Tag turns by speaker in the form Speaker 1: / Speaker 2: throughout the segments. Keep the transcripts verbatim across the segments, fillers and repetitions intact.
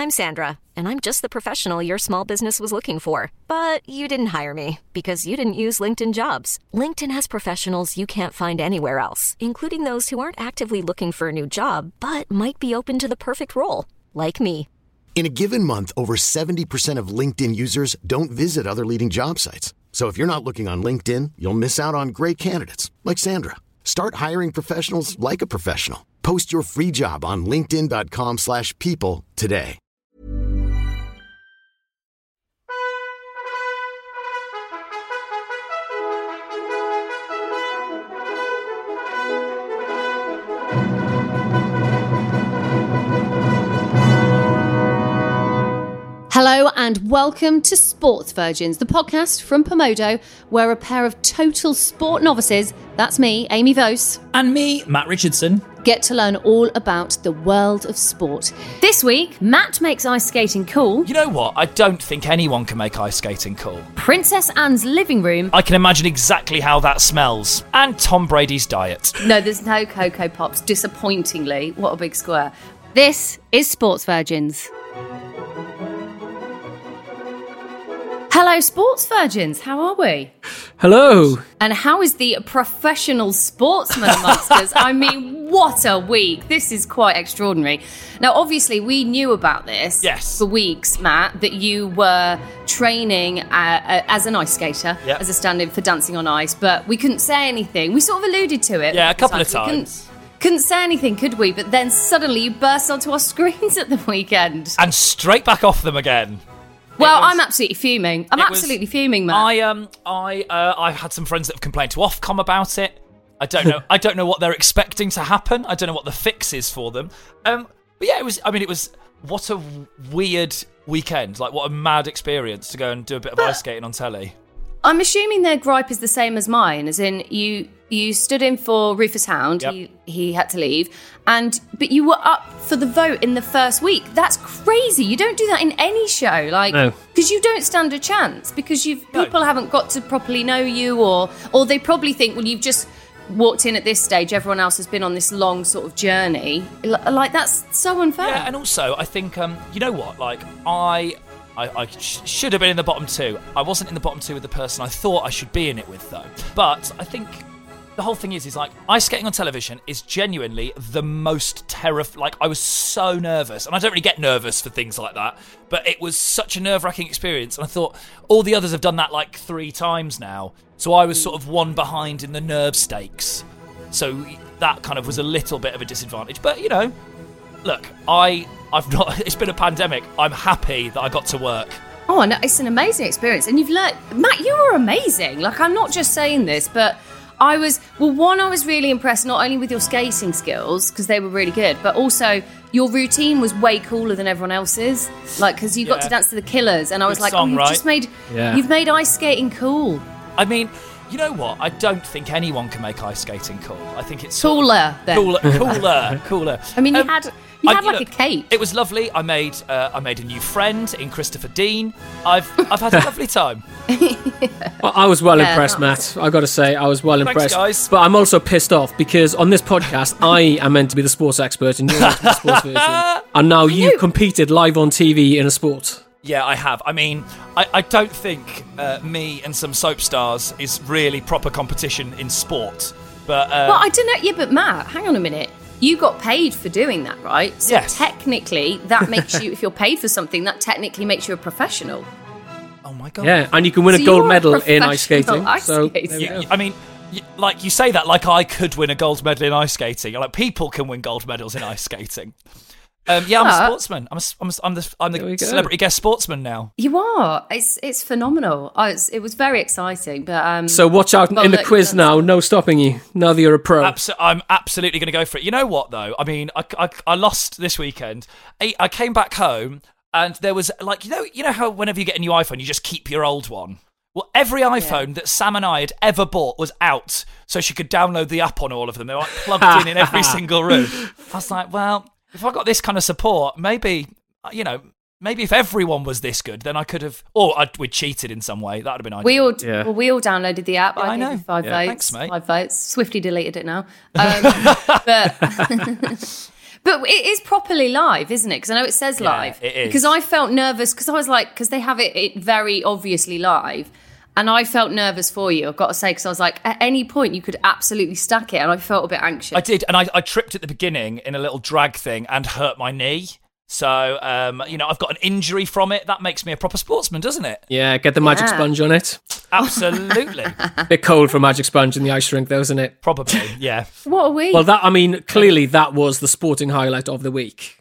Speaker 1: I'm Sandra, and I'm just the professional your small business was looking for. But you didn't hire me because you didn't use LinkedIn Jobs. LinkedIn has professionals you can't find anywhere else, including those who aren't actively looking for a new job, but might be open to the perfect role, like me.
Speaker 2: In a given month, over seventy percent of LinkedIn users don't visit other leading job sites. So if you're not looking on LinkedIn, you'll miss out on great candidates like Sandra. Start hiring professionals like a professional. Post your free job on linkedin.com slash people today.
Speaker 3: Hello and welcome to Sports Virgins, the podcast from Pomodo, where a pair of total sport novices, that's me, Amy Vose,
Speaker 4: and me, Matt Richardson,
Speaker 3: get to learn all about the world of sport. This week, Matt makes ice skating cool.
Speaker 4: You know what? I don't think anyone can make ice skating cool.
Speaker 3: Princess Anne's living room.
Speaker 4: I can imagine exactly how that smells. And Tom Brady's diet.
Speaker 3: No, there's no Cocoa Pops, disappointingly. What a big square. This is Sports Virgins. Hello, Sports Virgins. How are we?
Speaker 5: Hello.
Speaker 3: And how is the professional sportsman amongst us? I mean, what a week. This is quite extraordinary. Now, obviously, we knew about this
Speaker 4: yes.
Speaker 3: for weeks, Matt, that you were training uh, uh, as an ice skater,
Speaker 4: yep.
Speaker 3: as a stand-in for Dancing on Ice, but we couldn't say anything. We sort of alluded to it.
Speaker 4: Yeah, a couple of
Speaker 3: times.
Speaker 4: times.
Speaker 3: Couldn't, couldn't say anything, could we? But then suddenly you burst onto our screens at the weekend.
Speaker 4: And straight back off them again.
Speaker 3: Well,
Speaker 4: was,
Speaker 3: I'm absolutely fuming. I'm absolutely
Speaker 4: was,
Speaker 3: fuming, Matt.
Speaker 4: I um, I uh, I've had some friends that have complained to Ofcom about it. I don't know. I don't know what they're expecting to happen. I don't know what the fix is for them. Um, but yeah, it was. I mean, it was what a weird weekend. Like, what a mad experience to go and do a bit of but, ice skating on telly.
Speaker 3: I'm assuming their gripe is the same as mine, as in you you stood in for Rufus Hound,
Speaker 4: yep.
Speaker 3: he, he had to leave, and but you were up for the vote in the first week. That's crazy. You don't do that in any show, like because no. you don't stand a chance because you've
Speaker 4: no.
Speaker 3: people haven't got to properly know you, or or they probably think, well, you've just walked in at this stage. Everyone else has been on this long sort of journey. Like, that's so unfair.
Speaker 4: Yeah, and also I think um, you know what, like I. I, I sh- should have been in the bottom two. I wasn't in the bottom two with the person I thought I should be in it with, though. But I think the whole thing is, is like, ice skating on television is genuinely the most terrifying. Like, I was so nervous, and I don't really get nervous for things like that, but it was such a nerve-wracking experience, and I thought, all the others have done that like three times now, so I was sort of one behind in the nerve stakes. So that kind of was a little bit of a disadvantage. But, you know, look, I... I've not. It's been a pandemic. I'm happy that I got to work.
Speaker 3: Oh, no, it's an amazing experience, and you've learned, Matt. You were amazing. Like, I'm not just saying this, but I was. Well, one, I was really impressed not only with your skating skills because they were really good, but also your routine was way cooler than everyone else's. Like, because you got
Speaker 4: yeah.
Speaker 3: to dance to the Killers, and I was
Speaker 4: good
Speaker 3: like,
Speaker 4: song,
Speaker 3: oh, you've
Speaker 4: right?
Speaker 3: just made.
Speaker 5: Yeah.
Speaker 3: You've made ice skating cool.
Speaker 4: I mean, you know what? I don't think anyone can make ice skating cool. I think it's
Speaker 3: cooler. Then.
Speaker 4: Cooler, cooler, cooler.
Speaker 3: I mean, you
Speaker 4: um,
Speaker 3: had. You had
Speaker 4: I,
Speaker 3: like
Speaker 4: look,
Speaker 3: a cape.
Speaker 4: It was lovely. I made uh, I made a new friend in Christopher Dean. I've I've had a lovely time.
Speaker 5: Well, I was well
Speaker 3: yeah,
Speaker 5: impressed, Matt. I got to say, I was well
Speaker 4: Thanks,
Speaker 5: impressed.
Speaker 4: guys.
Speaker 5: But I'm also pissed off because on this podcast, I am meant to be the sports expert and you're meant to be the sports version. And now you've competed live on T V in a sport.
Speaker 4: Yeah, I have. I mean, I, I don't think uh, me and some soap stars is really proper competition in sport. But uh,
Speaker 3: well, I don't know. Yeah, but Matt, hang on a minute. You got paid for doing that, right? So
Speaker 4: yes.
Speaker 3: technically, that makes you, if you're paid for something, that technically makes you a professional.
Speaker 4: Oh my God.
Speaker 5: Yeah, and you can win
Speaker 3: so
Speaker 5: a gold
Speaker 3: a
Speaker 5: medal in ice skating.
Speaker 3: Ice
Speaker 5: so,
Speaker 3: skating.
Speaker 4: You, I mean, you, like you say that like I could win a gold medal in ice skating. Like people can win gold medals in ice skating. Um, yeah, I'm
Speaker 3: But-
Speaker 4: a sportsman. I'm a, I'm, a, I'm the I'm
Speaker 5: There we
Speaker 4: the
Speaker 5: go.
Speaker 4: celebrity guest sportsman now.
Speaker 3: You are. It's it's phenomenal. Oh, it's, it was very exciting. But um,
Speaker 5: So watch out
Speaker 3: well,
Speaker 5: in the
Speaker 3: look,
Speaker 5: quiz
Speaker 3: that's-
Speaker 5: now. No stopping you. Now that you're a pro.
Speaker 4: Abso- I'm absolutely going to go for it. You know what, though? I mean, I, I, I lost this weekend. I, I came back home, and there was, like, you know you know how whenever you get a new iPhone, you just keep your old one? Well, every iPhone that Sam and I had ever bought was out, so she could download the app on all of them. They were like, plugged in in every single room. I was like, well, if I got this kind of support, maybe, you know, maybe if everyone was this good, then I could have, or I'd, we'd cheated in some way. That would have been ideal.
Speaker 3: We all,
Speaker 5: Yeah.
Speaker 3: well, we all downloaded the app.
Speaker 4: Yeah, I
Speaker 3: I,
Speaker 4: know.
Speaker 3: gave it five
Speaker 5: Yeah.
Speaker 3: votes.
Speaker 4: Thanks, mate.
Speaker 3: Five votes. Swiftly deleted it now. Um, but But it is properly live, isn't it? Because I know it says
Speaker 4: Yeah,
Speaker 3: live.
Speaker 4: it is.
Speaker 3: Because I felt nervous, because I was like, because they have it, it very obviously live. And I felt nervous for you, I've got to say, because I was like, at any point you could absolutely stack it. And I felt a bit anxious.
Speaker 4: I did, and I, I tripped at the beginning in a little drag thing and hurt my knee. So, um, you know, I've got an injury from it. That makes me a proper sportsman, doesn't it?
Speaker 5: Yeah, get the magic
Speaker 3: Yeah.
Speaker 5: sponge on it.
Speaker 4: Absolutely.
Speaker 5: Bit cold for magic sponge in the ice rink, though, isn't it?
Speaker 4: Probably, yeah.
Speaker 3: What are we?
Speaker 5: Well, that I mean, clearly that was the sporting highlight of the week.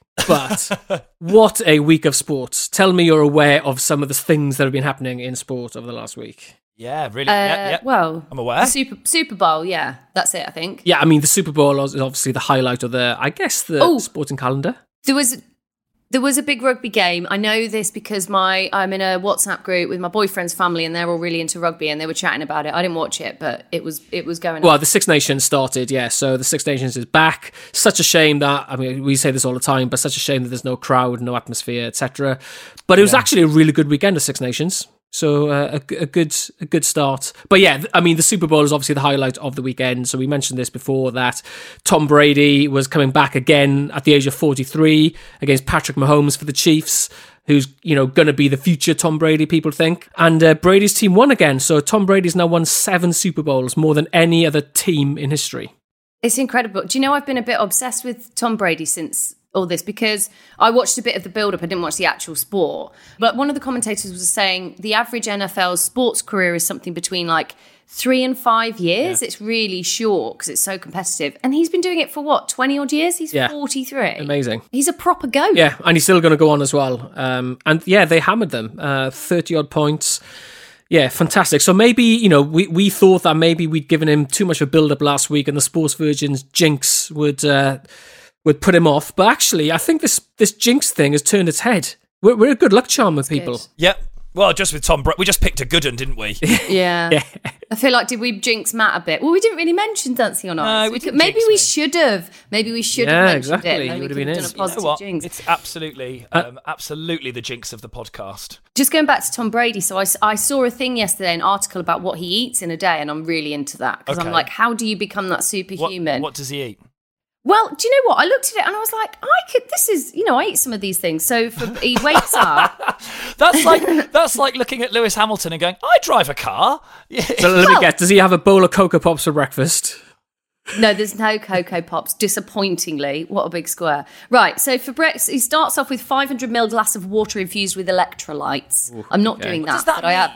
Speaker 5: But what a week of sports! Tell me you're aware of some of the things that have been happening in sport over the last week.
Speaker 4: Yeah, really.
Speaker 3: Uh,
Speaker 4: yeah, yeah.
Speaker 3: Well,
Speaker 4: I'm aware.
Speaker 3: the Super, Super Bowl, yeah. That's it, I think.
Speaker 5: Yeah, I mean, the Super Bowl is obviously the highlight of the, I guess, the
Speaker 3: Oh.
Speaker 5: sporting calendar.
Speaker 3: There was there was a big rugby game. I know this because my I'm in a WhatsApp group with my boyfriend's family, and they're all really into rugby, and they were chatting about it. I didn't watch it, but it was it was going
Speaker 5: Well,
Speaker 3: on.
Speaker 5: the Six Nations started, yeah. So the Six Nations is back. Such a shame that, I mean, we say this all the time, but such a shame that there's no crowd, no atmosphere, et cetera. But it was actually a really good weekend of Six Nations. So uh, a, a good a good start. But yeah, th- I mean, the Super Bowl is obviously the highlight of the weekend. So we mentioned this before, that Tom Brady was coming back again at the age of forty-three against Patrick Mahomes for the Chiefs, who's, you know, going to be the future Tom Brady, people think. And uh, Brady's team won again. So Tom Brady's now won seven Super Bowls, more than any other team in history.
Speaker 3: It's incredible. Do you know I've been a bit obsessed with Tom Brady since all this, because I watched a bit of the build-up. I didn't watch the actual sport. But one of the commentators was saying the average N F L sports career is something between like three and five years. Yeah. It's really short because it's so competitive. And he's been doing it for what, twenty odd years? He's yeah. forty-three.
Speaker 5: Amazing.
Speaker 3: He's a proper goat.
Speaker 5: Yeah, and he's still going to go on as well. Um, and yeah, they hammered them, uh, thirty odd points. Yeah, fantastic. So maybe, you know, we, we thought that maybe we'd given him too much of a build-up last week and the Sports Virgin's jinx would... Uh, would put him off, but actually, I think this this jinx thing has turned its head. We're, we're a good luck charm with people.
Speaker 3: Good.
Speaker 4: Yep. Well, just with Tom Brady, we just picked a good one, didn't we?
Speaker 3: Yeah.
Speaker 5: yeah.
Speaker 3: I feel like, did we jinx Matt a bit? Well, we didn't really mention Dancing on Ice.
Speaker 4: No, we
Speaker 3: we
Speaker 4: didn't
Speaker 3: could, maybe
Speaker 4: jinx
Speaker 3: we
Speaker 4: me.
Speaker 3: should have. Maybe we should
Speaker 5: Yeah,
Speaker 3: have mentioned
Speaker 5: exactly.
Speaker 3: it.
Speaker 5: You
Speaker 3: Maybe
Speaker 5: would
Speaker 3: we
Speaker 5: have
Speaker 3: could
Speaker 5: been
Speaker 3: have
Speaker 5: in.
Speaker 3: done a
Speaker 4: You know
Speaker 3: positive
Speaker 4: what?
Speaker 3: jinx.
Speaker 4: It's absolutely, um, absolutely the jinx of the podcast.
Speaker 3: Just going back to Tom Brady, so I, I saw a thing yesterday, an article about what he eats in a day, and I'm really into that because
Speaker 4: Okay.
Speaker 3: I'm like, how do you become that
Speaker 4: What,
Speaker 3: superhuman?
Speaker 4: what does he eat?
Speaker 3: Well, do you know what? I looked at it and I was like, I could. This is, you know, I eat some of these things. So for, he wakes up.
Speaker 4: That's like that's like looking at Lewis Hamilton and going, "I drive a car." Yeah.
Speaker 5: So let me
Speaker 3: Well-
Speaker 5: guess, does he have a bowl of Cocoa Pops for breakfast?
Speaker 3: No, there's no Cocoa Pops. Disappointingly, what a big square. Right. So for breakfast, he starts off with five hundred milliliters glass of water infused with electrolytes.
Speaker 5: Ooh,
Speaker 3: I'm not
Speaker 5: okay.
Speaker 3: doing
Speaker 4: What
Speaker 3: that,
Speaker 4: does that
Speaker 3: but I have.
Speaker 4: mean?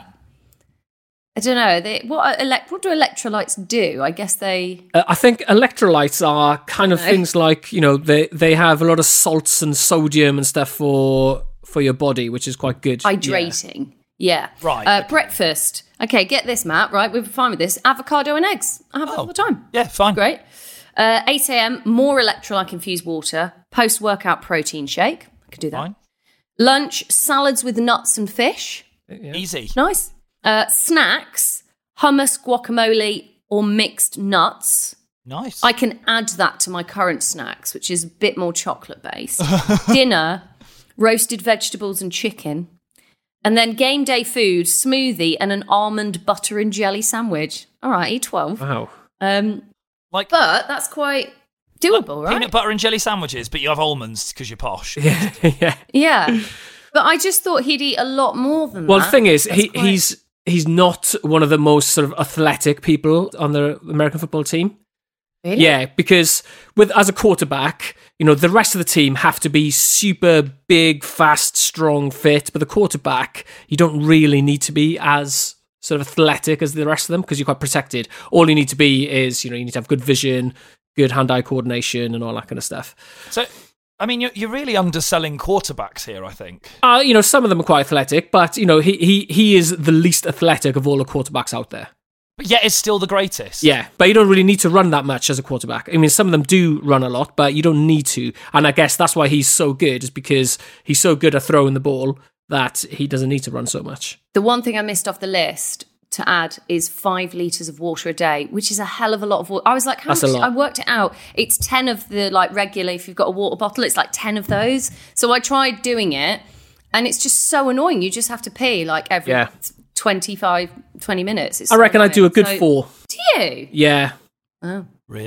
Speaker 3: I don't know. They, what, are elect, what do electrolytes do? I guess they.
Speaker 5: Uh, I think electrolytes are kind of
Speaker 3: No.
Speaker 5: things like, you know, they, they have a lot of salts and sodium and stuff for for your body, which is quite good.
Speaker 3: Hydrating. Yeah.
Speaker 4: Right,
Speaker 3: Uh,
Speaker 4: okay.
Speaker 3: Breakfast. Okay, get this, Matt, right? We're fine with this. Avocado and eggs. I have it
Speaker 4: Oh.
Speaker 3: all the time.
Speaker 4: Yeah, fine.
Speaker 3: Great. Uh, eight a.m., more electrolyte infused water. Post-workout protein shake. I could do that.
Speaker 4: Fine.
Speaker 3: Lunch, salads with nuts and fish.
Speaker 4: Easy.
Speaker 3: Nice. Uh, snacks, hummus, guacamole, or mixed nuts.
Speaker 4: Nice.
Speaker 3: I can add that to my current snacks, which is a bit more chocolate-based. Dinner, roasted vegetables and chicken. And then game day food, smoothie, and an almond butter and jelly sandwich. All right, eat twelve.
Speaker 5: Wow.
Speaker 3: Um,
Speaker 4: like
Speaker 3: but that's quite doable, right?
Speaker 4: peanut butter and jelly sandwiches, but you have almonds because you're posh.
Speaker 5: Yeah, yeah.
Speaker 3: Yeah. But I just thought he'd eat a lot more than
Speaker 5: Well,
Speaker 3: that.
Speaker 5: the thing is,
Speaker 3: That's
Speaker 5: he,
Speaker 3: quite-
Speaker 5: he's he's not one of the most sort of athletic people on the American football team.
Speaker 3: Really?
Speaker 5: Yeah, because with as a quarterback, you know, the rest of the team have to be super big, fast, strong, fit. But the quarterback, you don't really need to be as sort of athletic as the rest of them because you're quite protected. All you need to be is, you know, you need to have good vision, good hand-eye coordination, and all that kind of stuff.
Speaker 4: So, I mean, you're, you're really underselling quarterbacks here, I think.
Speaker 5: Uh, you know, some of them are quite athletic, but you know, he he he is the least athletic of all the quarterbacks out there.
Speaker 4: But yet it's still the greatest.
Speaker 5: Yeah, but you don't really need to run that much as a quarterback. I mean, some of them do run a lot, but you don't need to. And I guess that's why he's so good, is because he's so good at throwing the ball that he doesn't need to run so much.
Speaker 3: The one thing I missed off the list to add is five litres of water a day, which is a hell of a lot of water. I was like, how
Speaker 5: That's a
Speaker 3: much?
Speaker 5: lot.
Speaker 3: I worked it out. It's ten of the like regular, if you've got a water bottle, it's like ten of those. So I tried doing it and it's just so annoying. You just have to pee like every
Speaker 5: Yeah.
Speaker 3: twenty-five, twenty minutes. It's
Speaker 5: I
Speaker 3: so
Speaker 5: reckon I do a
Speaker 3: annoying.
Speaker 5: good
Speaker 3: So-
Speaker 5: four.
Speaker 3: Do you?
Speaker 5: Yeah.
Speaker 3: Oh,
Speaker 4: Really?
Speaker 3: okay.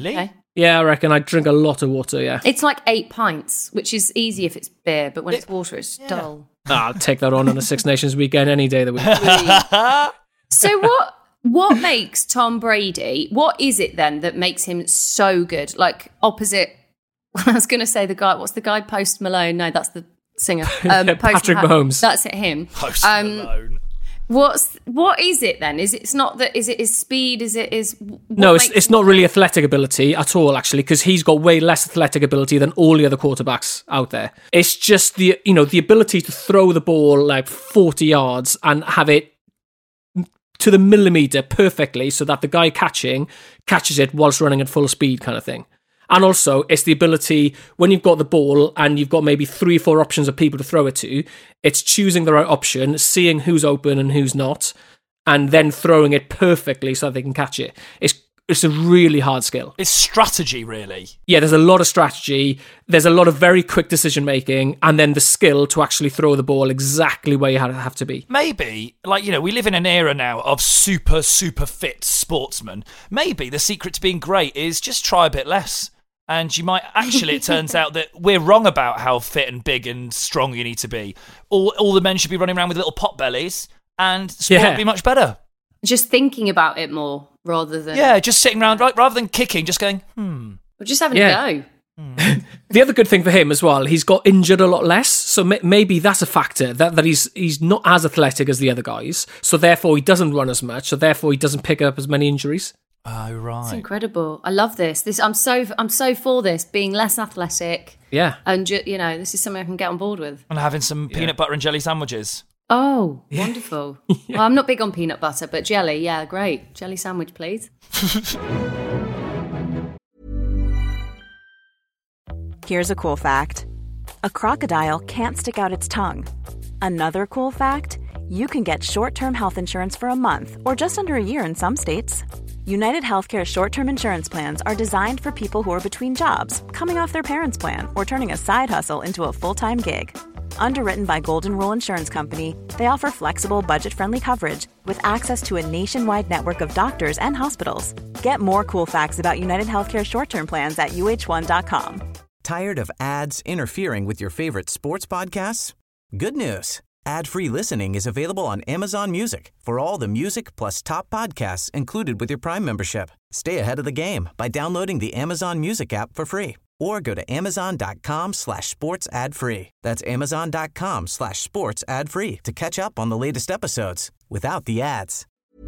Speaker 5: Yeah, I reckon I'd drink a lot of water, yeah.
Speaker 3: It's like eight pints, which is easy if it's beer, but when it, it's water, it's yeah. dull.
Speaker 5: I'll take that on on a Six Nations weekend any day of the week.
Speaker 3: So what what makes Tom Brady, what is it then that makes him so good? Like opposite, I was going to say the guy, what's the guy, Post Malone? No, that's the singer. Um, Post
Speaker 5: Patrick
Speaker 3: Mal-
Speaker 5: Mahomes.
Speaker 3: That's it, him.
Speaker 4: Post
Speaker 3: um,
Speaker 4: Malone.
Speaker 3: What's what is it then? Is it, it's not that? Is it his speed? Is it is?
Speaker 5: No, it's it's not really athletic ability at all, actually, because he's got way less athletic ability than all the other quarterbacks out there. It's just the you know the ability to throw the ball like forty yards and have it to the millimeter perfectly, so that the guy catching catches it whilst running at full speed, kind of thing. And also, it's the ability, when you've got the ball and you've got maybe three, four options of people to throw it to, it's choosing the right option, seeing who's open and who's not, and then throwing it perfectly so that they can catch it. It's it's a really hard skill.
Speaker 4: It's strategy, really.
Speaker 5: Yeah, there's a lot of strategy. There's a lot of very quick decision-making, and then the skill to actually throw the ball exactly where you have to be.
Speaker 4: Maybe, like, you know, we live in an era now of super, super fit sportsmen. Maybe the secret to being great is just try a bit less. And you might actually, it turns out that we're wrong about how fit and big and strong you need to be. All, all the men should be running around with little pot bellies, and sport
Speaker 5: Yeah.
Speaker 4: would be much better.
Speaker 3: Just thinking about it more rather than
Speaker 4: Yeah, just sitting around, right, rather than kicking, just going, hmm.
Speaker 3: or just having
Speaker 5: Yeah.
Speaker 3: a go.
Speaker 5: The other good thing for him as well, he's got injured a lot less, so may- maybe that's a factor, that, that he's he's not as athletic as the other guys, so therefore he doesn't run as much, so therefore he doesn't pick up as many injuries.
Speaker 4: Oh, right.
Speaker 3: It's incredible. I love this. This I'm so I'm so for this being less athletic.
Speaker 5: Yeah.
Speaker 3: And ju- you know, this is something I can get on board with.
Speaker 4: And having some peanut butter and jelly sandwiches.
Speaker 3: Oh, wonderful. Well, I'm not big on peanut butter, but jelly, yeah, great. Jelly sandwich, please.
Speaker 6: Here's a cool fact. A crocodile can't stick out its tongue. Another cool fact, you can get short-term health insurance for a month or just under a year in some states. United Healthcare short-term insurance plans are designed for people who are between jobs, coming off their parents' plan, or turning a side hustle into a full-time gig. Underwritten by Golden Rule Insurance Company, they offer flexible, budget-friendly coverage with access to a nationwide network of doctors and hospitals. Get more cool facts about United Healthcare short-term plans at U H one dot com.
Speaker 7: Tired of ads interfering with your favorite sports podcasts? Good news. Ad-free listening is available on Amazon Music for all the music plus top podcasts included with your Prime membership. Stay ahead of the game by downloading the Amazon Music app for free or go to amazon.com slash sports ad free. That's amazon.com slash sports ad free to catch up on the latest episodes without the ads.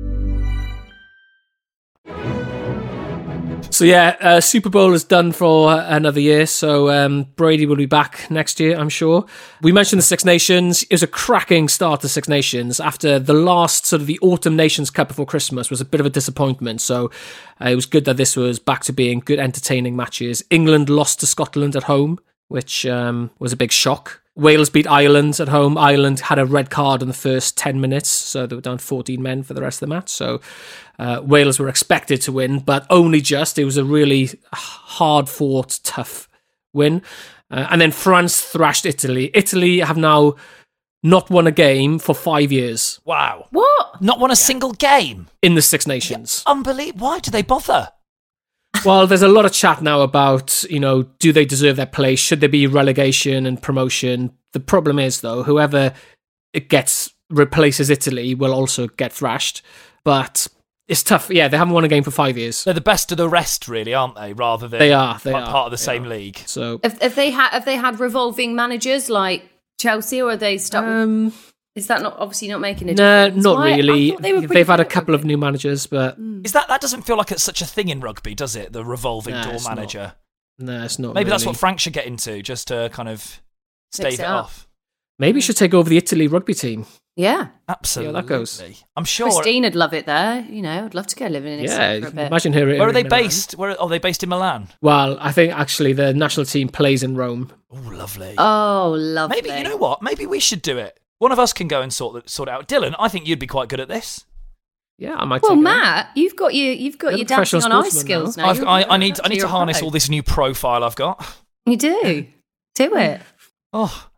Speaker 5: So yeah, uh, Super Bowl is done for another year, so um, Brady will be back next year, I'm sure. We mentioned the Six Nations. It was a cracking start to Six Nations after the last sort of the Autumn Nations Cup before Christmas was a bit of a disappointment, so uh, it was good that this was back to being good, entertaining matches. England lost to Scotland at home, which um, was a big shock. Wales beat Ireland at home. Ireland had a red card in the first ten minutes, so they were down fourteen men for the rest of the match. So uh, Wales were expected to win, but only just. It was a really hard-fought, tough win. Uh, and then France thrashed Italy. Italy have now not won a game for five years
Speaker 4: Wow.
Speaker 3: What?
Speaker 4: Not won a single game.
Speaker 5: in the Six Nations.
Speaker 4: Unbelievable. Why do they bother?
Speaker 5: Well, there's a lot of chat now about, you know, do they deserve their place? Should there be relegation and promotion? The problem is, though, whoever it gets replaces Italy will also get thrashed. But it's tough. Yeah, they haven't won a game for five years.
Speaker 4: They're the best of the rest, really, aren't they? Rather than
Speaker 5: They are. They
Speaker 4: part,
Speaker 5: are.
Speaker 4: part of the
Speaker 5: They
Speaker 4: same
Speaker 5: are.
Speaker 4: league.
Speaker 5: So,
Speaker 3: Have, have they had have they had revolving managers like Chelsea, or are they stuck? with,
Speaker 5: um,
Speaker 3: is that not obviously not making a
Speaker 5: no,
Speaker 3: difference?
Speaker 5: not
Speaker 3: Why- I
Speaker 5: really.
Speaker 3: thought they were pretty
Speaker 5: They've had a
Speaker 3: good at
Speaker 5: couple of
Speaker 3: rugby.
Speaker 5: new managers, but
Speaker 4: Is that that doesn't feel like it's such a thing in rugby, does it? The revolving
Speaker 5: No,
Speaker 4: door
Speaker 5: it's not.
Speaker 4: manager.
Speaker 5: no, it's not.
Speaker 4: Maybe that's
Speaker 5: really.
Speaker 4: what Frank should get into, just to kind of stave
Speaker 3: Mix
Speaker 4: it
Speaker 3: it up.
Speaker 4: off.
Speaker 5: Maybe you should take over the Italy rugby team.
Speaker 3: Yeah,
Speaker 4: Absolutely.
Speaker 5: that goes.
Speaker 4: I'm sure.
Speaker 3: Christine'd love it there. You know, I'd love to go live in
Speaker 5: Yeah,
Speaker 3: Italy for a bit.
Speaker 5: imagine her.
Speaker 4: Where are they
Speaker 5: in Milan.
Speaker 4: based? Where are they based in Milan?
Speaker 5: Well, I think actually the national team plays in Rome.
Speaker 4: Oh, lovely.
Speaker 3: Oh, lovely.
Speaker 4: Maybe you know what? Maybe we should do it. One of us can go and sort it- sort it out. Dylan, I think you'd be quite good at this.
Speaker 5: Yeah, I might.
Speaker 3: Well,
Speaker 5: take it.
Speaker 3: Matt, you've got your you've got
Speaker 5: You're
Speaker 3: your
Speaker 5: the professional
Speaker 3: dancing on ice
Speaker 5: sportsman
Speaker 3: skills
Speaker 5: now.
Speaker 3: now.
Speaker 4: I've,
Speaker 3: You're-
Speaker 4: I, I
Speaker 3: you're
Speaker 4: need I need
Speaker 3: actually
Speaker 4: to
Speaker 3: a
Speaker 4: harness
Speaker 3: pro.
Speaker 4: all this new profile I've got.
Speaker 3: You do. Do it.
Speaker 4: Oh,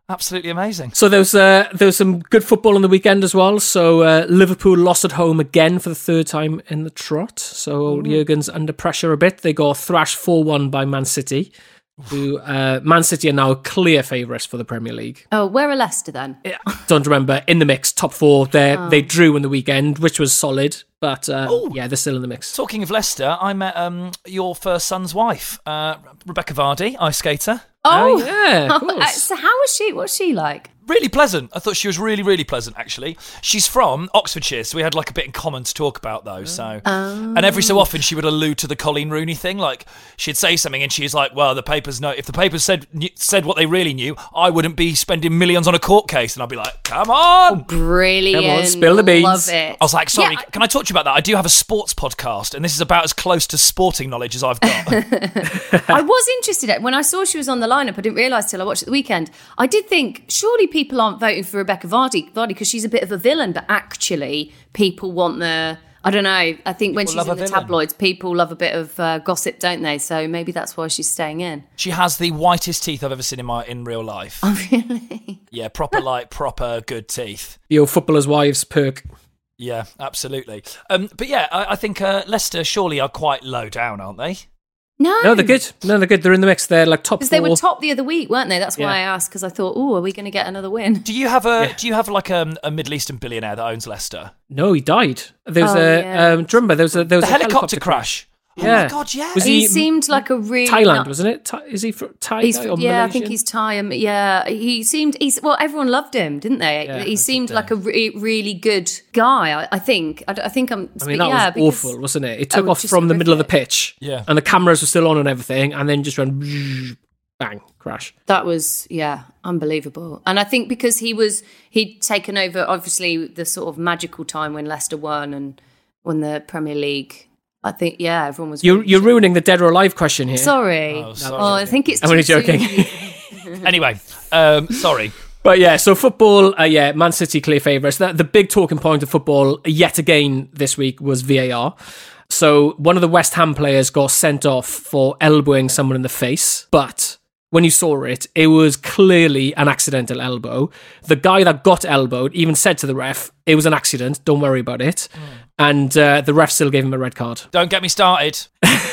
Speaker 4: Absolutely amazing.
Speaker 5: So there was uh, there was some good football on the weekend as well. So uh, Liverpool lost at home again for the third time in the trot. So old Jurgen's under pressure a bit. They got thrashed four one by Man City. Who uh, Man City are now clear favourites for the Premier League.
Speaker 3: Oh, where are Leicester then?
Speaker 5: Don't remember, in the mix, top four. They oh. they drew in the weekend, which was solid. But uh, oh. yeah, they're still in the mix.
Speaker 4: Talking of Leicester, I met um, your first son's wife, uh, Rebecca Vardy, ice skater.
Speaker 3: Oh,
Speaker 5: oh yeah, of course.
Speaker 3: So how was she? What's she like?
Speaker 4: Really pleasant. I thought she was really, really pleasant, actually. She's from Oxfordshire, so we had like a bit in common to talk about, though. So,
Speaker 3: oh.
Speaker 4: And every so often she would allude to the Colleen Rooney thing. Like, she'd say something and she's like, well, the papers know. If the papers said said what they really knew, I wouldn't be spending millions on a court case. And I'd be like, come on.
Speaker 3: Brilliant.
Speaker 5: Come on, spill the beans.
Speaker 3: Love it.
Speaker 4: I was like, sorry,
Speaker 3: yeah, I-
Speaker 4: can I talk to you about that? I do have a sports podcast, and this is about as close to sporting knowledge as I've got.
Speaker 3: I was interested at when I saw she was on the lineup. I didn't realise till I watched it the weekend. I did think surely people aren't voting for Rebecca Vardy Vardy because she's a bit of a villain, but actually people want the. I don't know. I think when
Speaker 4: People
Speaker 3: she's
Speaker 4: love
Speaker 3: in
Speaker 4: a
Speaker 3: the
Speaker 4: villain.
Speaker 3: tabloids, people love a bit of uh, gossip, don't they? So maybe that's why she's staying in.
Speaker 4: She has the whitest teeth I've ever seen in my in real life.
Speaker 3: Oh, really?
Speaker 4: Yeah, proper like proper good teeth.
Speaker 5: The old footballers' wives perk.
Speaker 4: Yeah, absolutely. Um, but yeah, I, I think uh, Leicester surely are quite low down, aren't they?
Speaker 3: No.
Speaker 5: No, they're good. No, they're good. They're in the mix. They're like top four.
Speaker 3: Because they were top the other week, weren't they? That's why
Speaker 5: Yeah.
Speaker 3: I asked, because I thought, oh, are we going to get another win?
Speaker 4: Do you have a
Speaker 5: Yeah.
Speaker 4: Do you have like a, a Middle Eastern billionaire that owns Leicester?
Speaker 5: No, he died. There was
Speaker 3: Oh,
Speaker 5: a.
Speaker 3: yeah.
Speaker 5: Um, do you remember? There was a. There was
Speaker 4: The
Speaker 5: a
Speaker 4: helicopter, crash. Oh
Speaker 5: Yeah.
Speaker 4: my god, yeah.
Speaker 5: Was
Speaker 3: He,
Speaker 5: he-
Speaker 3: seemed like a really
Speaker 5: Thailand,
Speaker 3: not-
Speaker 5: wasn't it? Thai, is he from Thai?
Speaker 3: He's,
Speaker 5: guy or
Speaker 3: yeah, I
Speaker 5: Malaysian?
Speaker 3: think he's Thai. Um, yeah, he seemed. He's well. Everyone loved him, didn't they?
Speaker 5: Yeah,
Speaker 3: he
Speaker 5: I
Speaker 3: seemed like a re- really good guy. I, I think. I, I think I'm.
Speaker 5: I mean, that
Speaker 3: yeah,
Speaker 5: was
Speaker 3: because-
Speaker 5: awful, wasn't it? It took
Speaker 3: Oh,
Speaker 5: off
Speaker 3: just
Speaker 5: from the middle of the
Speaker 3: horrific.
Speaker 5: pitch.
Speaker 4: Yeah.
Speaker 5: And the cameras were still on and everything, and then just went bang, crash.
Speaker 3: That was yeah, unbelievable. And I think because he was he'd taken over obviously the sort of magical time when Leicester won and won the Premier League. I think yeah, everyone was.
Speaker 5: You're
Speaker 3: really
Speaker 5: you're
Speaker 3: shocked.
Speaker 5: ruining the dead or alive question here.
Speaker 3: Sorry.
Speaker 4: Oh,
Speaker 3: Oh,
Speaker 4: sorry.
Speaker 3: I think it's.
Speaker 5: I'm only
Speaker 3: too
Speaker 5: joking.
Speaker 3: soon.
Speaker 4: Anyway, um, sorry.
Speaker 5: But yeah, so football, uh, yeah, Man City clear favourites. The, the big talking point of football yet again this week was V A R. So one of the West Ham players got sent off for elbowing someone in the face, but when you saw it, it was clearly an accidental elbow. The guy that got elbowed even said to the ref, it was an accident, don't worry about it.
Speaker 4: Mm.
Speaker 5: And uh, the ref still gave him a red card.
Speaker 4: Don't get me started.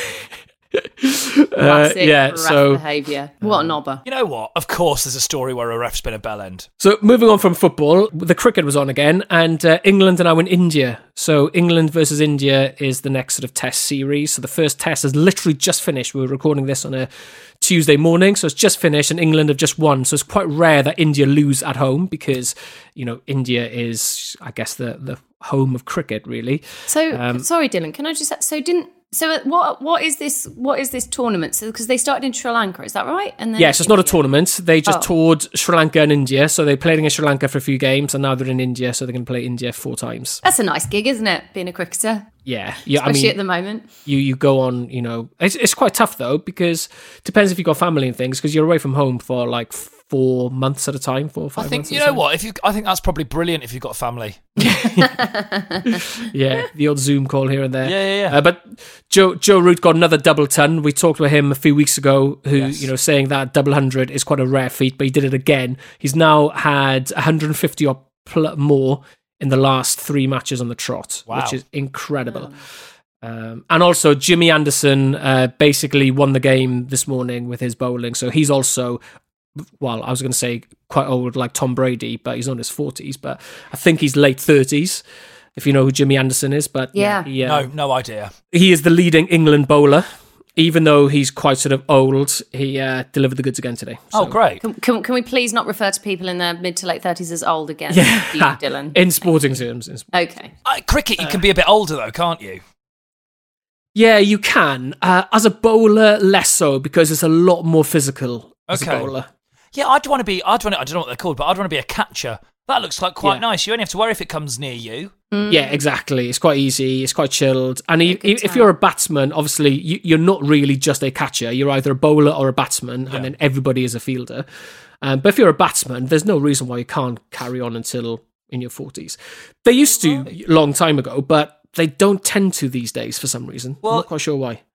Speaker 3: Classic
Speaker 5: yeah,
Speaker 3: ref
Speaker 5: so-
Speaker 3: behaviour. What a knobber.
Speaker 4: You know what? Of course, there's a story where a ref's been a bell end.
Speaker 5: So moving on from football, the cricket was on again, and uh, England are now in India. So England versus India is the next sort of test series. So the first test has literally just finished. We were recording this on a Tuesday morning, so it's just finished, and England have just won. So it's quite rare that India lose at home because, you know, India is, I guess, the the home of cricket, really.
Speaker 3: So
Speaker 5: Um,
Speaker 3: sorry, Dylan. Can I just so didn't so what what is this what is this tournament? So because they started in Sri Lanka, is that right? And then
Speaker 5: Yes, it's not a
Speaker 3: India.
Speaker 5: tournament. They just
Speaker 3: Oh.
Speaker 5: toured Sri Lanka and India. So they played against Sri Lanka for a few games, and now they're in India, so they can play India four times.
Speaker 3: That's a nice gig, isn't it? Being a cricketer,
Speaker 5: Yeah, yeah. I
Speaker 3: especially
Speaker 5: mean,
Speaker 3: at the moment.
Speaker 5: you you go on, you know, it's it's quite tough though, because it depends if you've got family and things, because you're away from home for like four months at a time, four or five
Speaker 4: I think
Speaker 5: months
Speaker 4: you
Speaker 5: at a
Speaker 4: know
Speaker 5: time.
Speaker 4: what? If you, I think that's probably brilliant if you've got a family.
Speaker 5: Yeah, the odd Zoom call here and there.
Speaker 4: Yeah, yeah, yeah.
Speaker 5: Uh, but Joe Joe Root got another double ton. We talked with him a few weeks ago, who
Speaker 4: Yes.
Speaker 5: you know saying that double hundred is quite a rare feat, but he did it again. He's now had one hundred fifty or pl- more in the last three matches on the trot,
Speaker 4: Wow.
Speaker 5: which is incredible. Um, and also Jimmy Anderson uh, basically won the game this morning with his bowling, so he's also, well, I was going to say quite old like Tom Brady, but he's on his forties, but I think he's late thirties, if you know who Jimmy Anderson is. But
Speaker 3: Yeah.
Speaker 5: he, uh,
Speaker 4: No, no idea.
Speaker 5: he is the leading England bowler. Even though he's quite sort of old, he uh, delivered the goods again today.
Speaker 4: Oh,
Speaker 5: So-
Speaker 4: great.
Speaker 3: Can, can, can we please not refer to people in their mid to late thirties as old again?
Speaker 5: Yeah,
Speaker 3: you, Dylan.
Speaker 5: in sporting terms. in sp-
Speaker 3: Okay.
Speaker 4: Uh, cricket, you can be a bit older though, can't you?
Speaker 5: Yeah, you can. Uh, as a bowler, less so, because it's a lot more physical as
Speaker 4: Okay.
Speaker 5: a bowler.
Speaker 4: Yeah, I'd want to be. I'd want. To, I don't know what they're called, but I'd want to be a catcher. That looks like quite
Speaker 5: Yeah.
Speaker 4: nice. You only have to worry if it comes near you.
Speaker 5: Yeah, exactly. It's quite easy. It's quite chilled. And e-
Speaker 3: good
Speaker 5: if
Speaker 3: time.
Speaker 5: you're a batsman, obviously you, you're not really just a catcher. You're either a bowler or a batsman,
Speaker 4: Yeah.
Speaker 5: and then everybody is a fielder. Um, but if you're a batsman, there's no reason why you can't carry on until in your forties. They used to a long time ago, but they don't tend to these days for some reason.
Speaker 4: Well,
Speaker 5: I'm not quite sure why.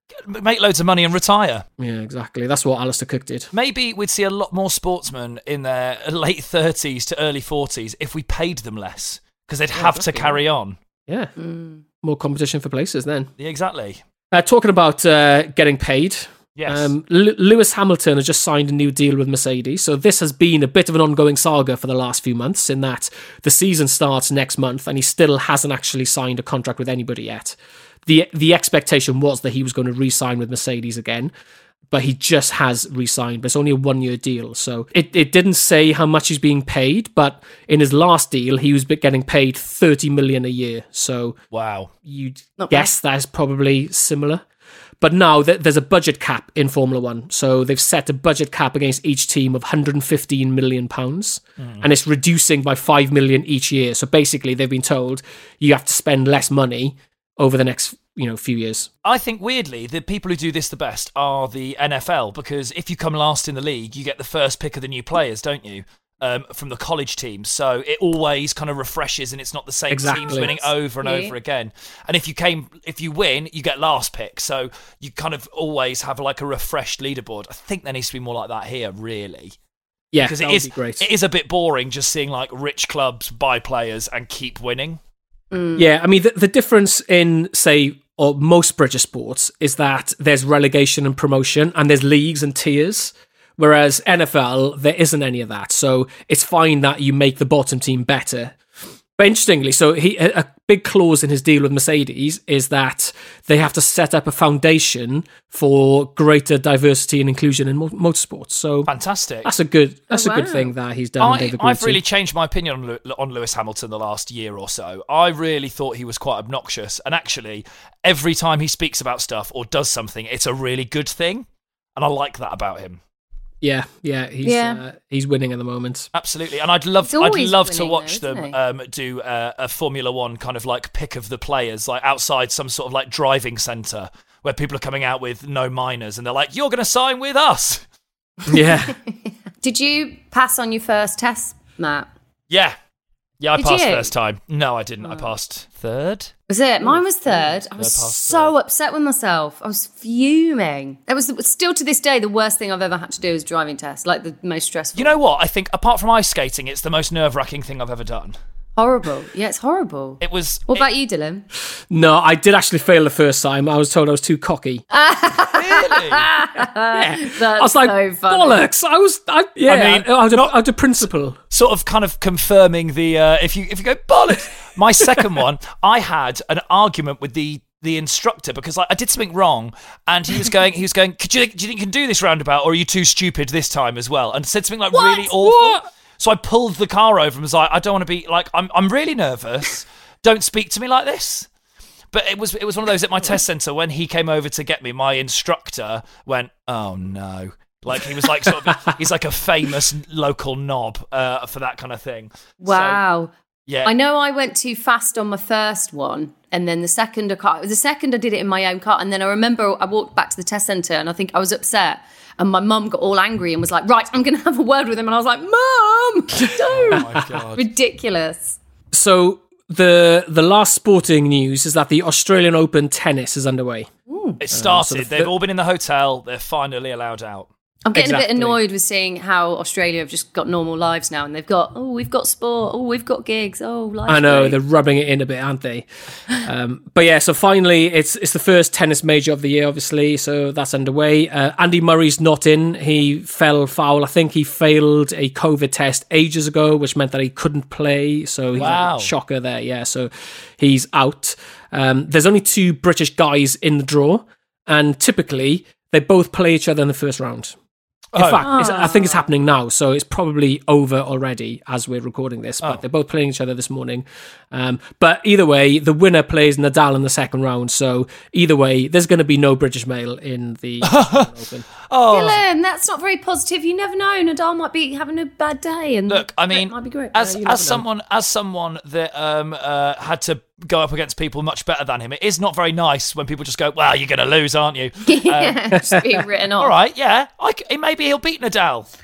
Speaker 4: make loads of money and retire.
Speaker 5: Yeah, exactly. That's what Alistair Cook did.
Speaker 4: Maybe we'd see a lot more sportsmen in their late thirties to early forties if we paid them less, because they'd
Speaker 5: Yeah,
Speaker 4: have
Speaker 5: exactly.
Speaker 4: to carry on.
Speaker 5: Yeah.
Speaker 3: Mm.
Speaker 5: More competition for places then.
Speaker 4: Yeah, exactly.
Speaker 5: Uh, talking about uh, getting paid.
Speaker 4: Yes.
Speaker 5: Um, L- Lewis Hamilton has just signed a new deal with Mercedes. So this has been a bit of an ongoing saga for the last few months, in that the season starts next month and he still hasn't actually signed a contract with anybody yet. The the expectation was that he was going to re-sign with Mercedes again, but he just has re-signed. But it's only a one-year deal. So it, it didn't say how much he's being paid, but in his last deal, he was getting paid thirty million a year. So
Speaker 4: Wow.
Speaker 5: you'd
Speaker 3: Not
Speaker 5: guess that is probably similar. But now th- there's a budget cap in Formula One. So they've set a budget cap against each team of one hundred fifteen million pounds. Mm. And it's reducing by five million each year. So basically they've been told you have to spend less money over the next you know few years.
Speaker 4: I think, weirdly, the people who do this the best are the N F L, because if you come last in the league, you get the first pick of the new players, don't you? Um, from the college teams, so it always kind of refreshes, and it's not the same
Speaker 5: Exactly.
Speaker 4: teams winning over and
Speaker 3: Yeah.
Speaker 4: over again. And if you came, if you win, you get last pick, so you kind of always have like a refreshed leaderboard. I think there needs to be more like that here, really,
Speaker 5: Yeah,
Speaker 4: because
Speaker 5: that
Speaker 4: it
Speaker 5: would
Speaker 4: is
Speaker 5: be great.
Speaker 4: it is a bit boring just seeing like rich clubs buy players and keep winning.
Speaker 5: Yeah, I mean, the, the difference in, say, or most British sports is that there's relegation and promotion, and there's leagues and tiers. Whereas N F L, there isn't any of that. So it's fine that you make the bottom team better. But interestingly, so he a, a big clause in his deal with Mercedes is that they have to set up a foundation for greater diversity and inclusion in mo- motorsports. So
Speaker 4: Fantastic.
Speaker 5: that's a good that's
Speaker 3: Oh,
Speaker 5: a good
Speaker 3: wow.
Speaker 5: thing that he's done. and
Speaker 4: I,
Speaker 5: they've agreed
Speaker 4: I've
Speaker 5: to.
Speaker 4: really changed my opinion on, Lew- on Lewis Hamilton the last year or so. I really thought he was quite obnoxious, and actually, every time he speaks about stuff or does something, it's a really good thing, and I like that about him.
Speaker 5: Yeah, yeah, he's
Speaker 3: Yeah.
Speaker 5: Uh, he's winning at the moment.
Speaker 4: Absolutely, and I'd love,
Speaker 3: He's
Speaker 4: I'd
Speaker 3: always
Speaker 4: love to
Speaker 3: winning,
Speaker 4: watch
Speaker 3: though,
Speaker 4: them
Speaker 3: isn't he?
Speaker 4: um, do uh, a Formula One kind of like pick of the players, like outside some sort of like driving centre where people are coming out with no minors, and they're like, "You're going to sign with us."
Speaker 5: Yeah.
Speaker 3: Did you pass on your first test, Matt?
Speaker 4: Yeah, yeah, I
Speaker 3: Did
Speaker 4: passed
Speaker 3: you?
Speaker 4: first time. No, I didn't. I passed third.
Speaker 3: Was it? Mine was third. I was
Speaker 4: passed
Speaker 3: so upset with myself. I was fuming. It was still to this day the worst thing I've ever had to do is driving test, like the most stressful.
Speaker 4: You know what? I think apart from ice skating, it's the most nerve-wracking thing I've ever done.
Speaker 3: Horrible. Yeah, it's horrible.
Speaker 4: It was.
Speaker 3: What
Speaker 4: it-
Speaker 3: about you, Dylan?
Speaker 5: No, I did actually fail the first time. I was told I was too cocky.
Speaker 4: Really?
Speaker 3: That's
Speaker 5: I was like,
Speaker 3: so funny.
Speaker 5: bollocks! I was, I, yeah,
Speaker 4: I mean,
Speaker 5: out, of,
Speaker 4: not-
Speaker 5: out of principle.
Speaker 4: Sort of, kind of confirming the. Uh, if you if you go bollocks, my second one, I had an argument with the. the instructor, because like, I did something wrong, and he was going he was going Could you, do you think you can do this roundabout, or are you too stupid this time as well, and said something like
Speaker 5: What?
Speaker 4: really awful.
Speaker 5: What?
Speaker 4: So I pulled the car over and was like, I don't want to be like, I'm I'm really nervous, don't speak to me like this. But it was it was one of those at my test centre when he came over to get me, my instructor went, oh no. Like he was like sort of he's like a famous local knob uh, for that kind of thing. So,
Speaker 3: Wow.
Speaker 4: yeah.
Speaker 3: I know I went too fast on my first one, and then the second, I car, the second I did it in my own car, and then I remember I walked back to the test centre, and I think I was upset, and my mum got all angry and was like, "Right, I'm going to have a word with him," and I was like, "Mum, don't!"
Speaker 4: Oh my God.
Speaker 3: Ridiculous.
Speaker 5: So the the last sporting news is that the Australian Open tennis is underway.
Speaker 4: It started.
Speaker 5: so the-
Speaker 4: They've all been in the hotel. They're finally allowed out.
Speaker 3: I'm getting a
Speaker 5: Exactly.
Speaker 3: bit annoyed with seeing how Australia have just got normal lives now, and they've got, oh, we've got sport, oh, we've got gigs, oh, life's
Speaker 5: I know
Speaker 3: great.
Speaker 5: they're rubbing it in a bit, aren't they? Um, but yeah, so finally, it's it's the first tennis major of the year, obviously. So that's underway. Uh, Andy Murray's not in. He fell foul. I think he failed a COVID test ages ago, which meant that he couldn't play. So he's
Speaker 4: Wow.
Speaker 5: a shocker there. Yeah, so he's out. Um, there's only two British guys in the draw, and typically they both play each other in the first round. In
Speaker 4: Oh.
Speaker 5: fact, it's, I think it's happening now, so it's probably over already as we're recording this. But
Speaker 4: Oh.
Speaker 5: they're both playing each other this morning. Um, but either way, the winner plays Nadal in the second round. So either way, there's going to be no British male in the Open.
Speaker 4: Oh,
Speaker 3: Dylan, that's not very positive. You never know. Nadal might be having a bad day, and
Speaker 4: look, I mean,
Speaker 3: it might be great.
Speaker 4: as
Speaker 5: you never
Speaker 4: as
Speaker 5: know.
Speaker 4: someone as someone that um uh, had to go up against people much better than him, it is not very nice when people just go, "Well, you're going to lose, aren't you?"
Speaker 3: yeah, just being written off.
Speaker 4: All right, yeah, I c maybe he'll beat Nadal.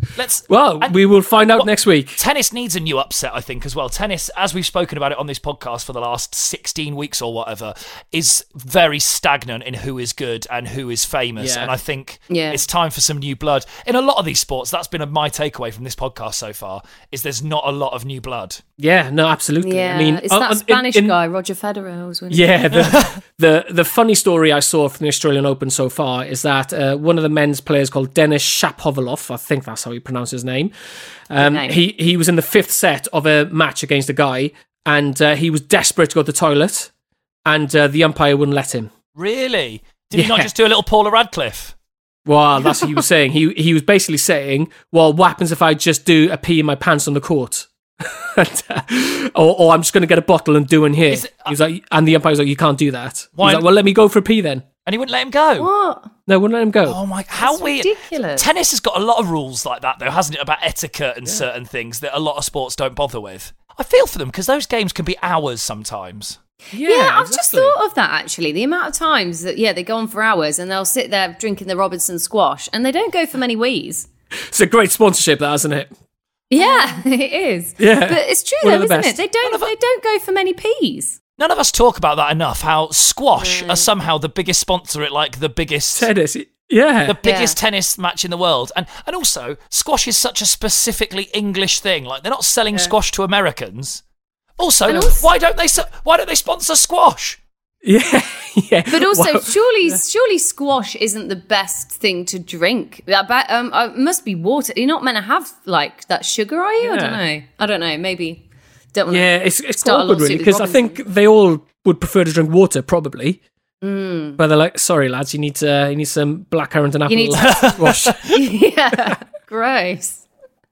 Speaker 4: Let's.
Speaker 5: Well,
Speaker 4: and-
Speaker 5: we will find out
Speaker 4: Well,
Speaker 5: next week.
Speaker 4: Tennis needs a new upset, I think, as well. Tennis, as we've spoken about it on this podcast for the last sixteen weeks or whatever, is very stagnant in who is good and who is famous.
Speaker 5: Yeah.
Speaker 4: And I think
Speaker 3: Yeah.
Speaker 4: it's time for some new blood. In a lot of these sports, that's been my takeaway from this podcast so far, is there's not a lot of new blood.
Speaker 5: Yeah, no, absolutely.
Speaker 3: Yeah,
Speaker 5: I mean,
Speaker 3: it's
Speaker 5: uh,
Speaker 3: that
Speaker 5: in-
Speaker 3: Spanish
Speaker 5: in-
Speaker 3: guy, Roger Federer. Was winning.
Speaker 5: Yeah, the, the the funny story I saw from the Australian Open so far is that uh, one of the men's players called Denis Shapovalov, I think that's how you pronounce his name, um,
Speaker 3: name.
Speaker 5: he he was in the fifth set of a match against a guy, and uh, he was desperate to go to the toilet, and uh, the umpire wouldn't let him.
Speaker 4: Really? Did he not
Speaker 5: Yeah.
Speaker 4: just do a little Paula Radcliffe?
Speaker 5: Well, that's what he was saying. He he was basically saying, well, what happens if I just do a pee in my pants on the court? and, uh, or, or I'm just going to get a bottle and do in here.
Speaker 4: Is it-
Speaker 5: he was like, and the umpire was like, you can't do that. He
Speaker 4: Why-
Speaker 5: was like, well, let me go for a pee then.
Speaker 4: And he wouldn't let him go?
Speaker 3: What?
Speaker 5: No, wouldn't let him go.
Speaker 4: Oh my, how
Speaker 3: That's
Speaker 4: weird.
Speaker 3: ridiculous.
Speaker 4: Tennis has got a lot of rules like that, though, hasn't it, about etiquette and certain things that a lot of sports don't bother with. I feel for them because those games can be hours sometimes.
Speaker 3: Yeah, I've just thought of that actually. The amount of times that, yeah, they go on for hours and they'll sit there drinking the Robinson squash and they don't go for many wees.
Speaker 5: It's a great sponsorship, that, isn't it?
Speaker 3: Yeah, it is.
Speaker 5: Yeah.
Speaker 3: But it's true
Speaker 5: One
Speaker 3: though,
Speaker 5: of the
Speaker 3: isn't
Speaker 5: best.
Speaker 3: it? They don't they don't go for many peas.
Speaker 4: None of us talk about that enough, how squash are somehow the biggest sponsor at, like, the biggest...
Speaker 5: Tennis, yeah.
Speaker 4: The biggest
Speaker 3: Yeah.
Speaker 4: tennis match in the world. And and also, squash is such a specifically English thing. Like, they're not selling squash to Americans. Also,
Speaker 3: And also-
Speaker 4: why don't they su- why don't they sponsor squash?
Speaker 5: yeah, yeah.
Speaker 3: But also,
Speaker 5: Well,
Speaker 3: surely, surely squash isn't the best thing to drink. That ba- um, uh, it must be water. You're not meant to have like that sugar, are you? I don't
Speaker 5: Yeah.
Speaker 3: know. I don't know. Maybe don't want
Speaker 5: yeah, it's, it's
Speaker 3: start a
Speaker 5: awkward,
Speaker 3: lawsuit
Speaker 5: really,
Speaker 3: with
Speaker 5: because I
Speaker 3: Robinson.
Speaker 5: think they all would prefer to drink water, probably.
Speaker 3: Mm.
Speaker 5: But they're like, sorry, lads, you need to, you need some blackcurrant and apple
Speaker 3: You need to-
Speaker 5: squash.
Speaker 3: yeah, gross.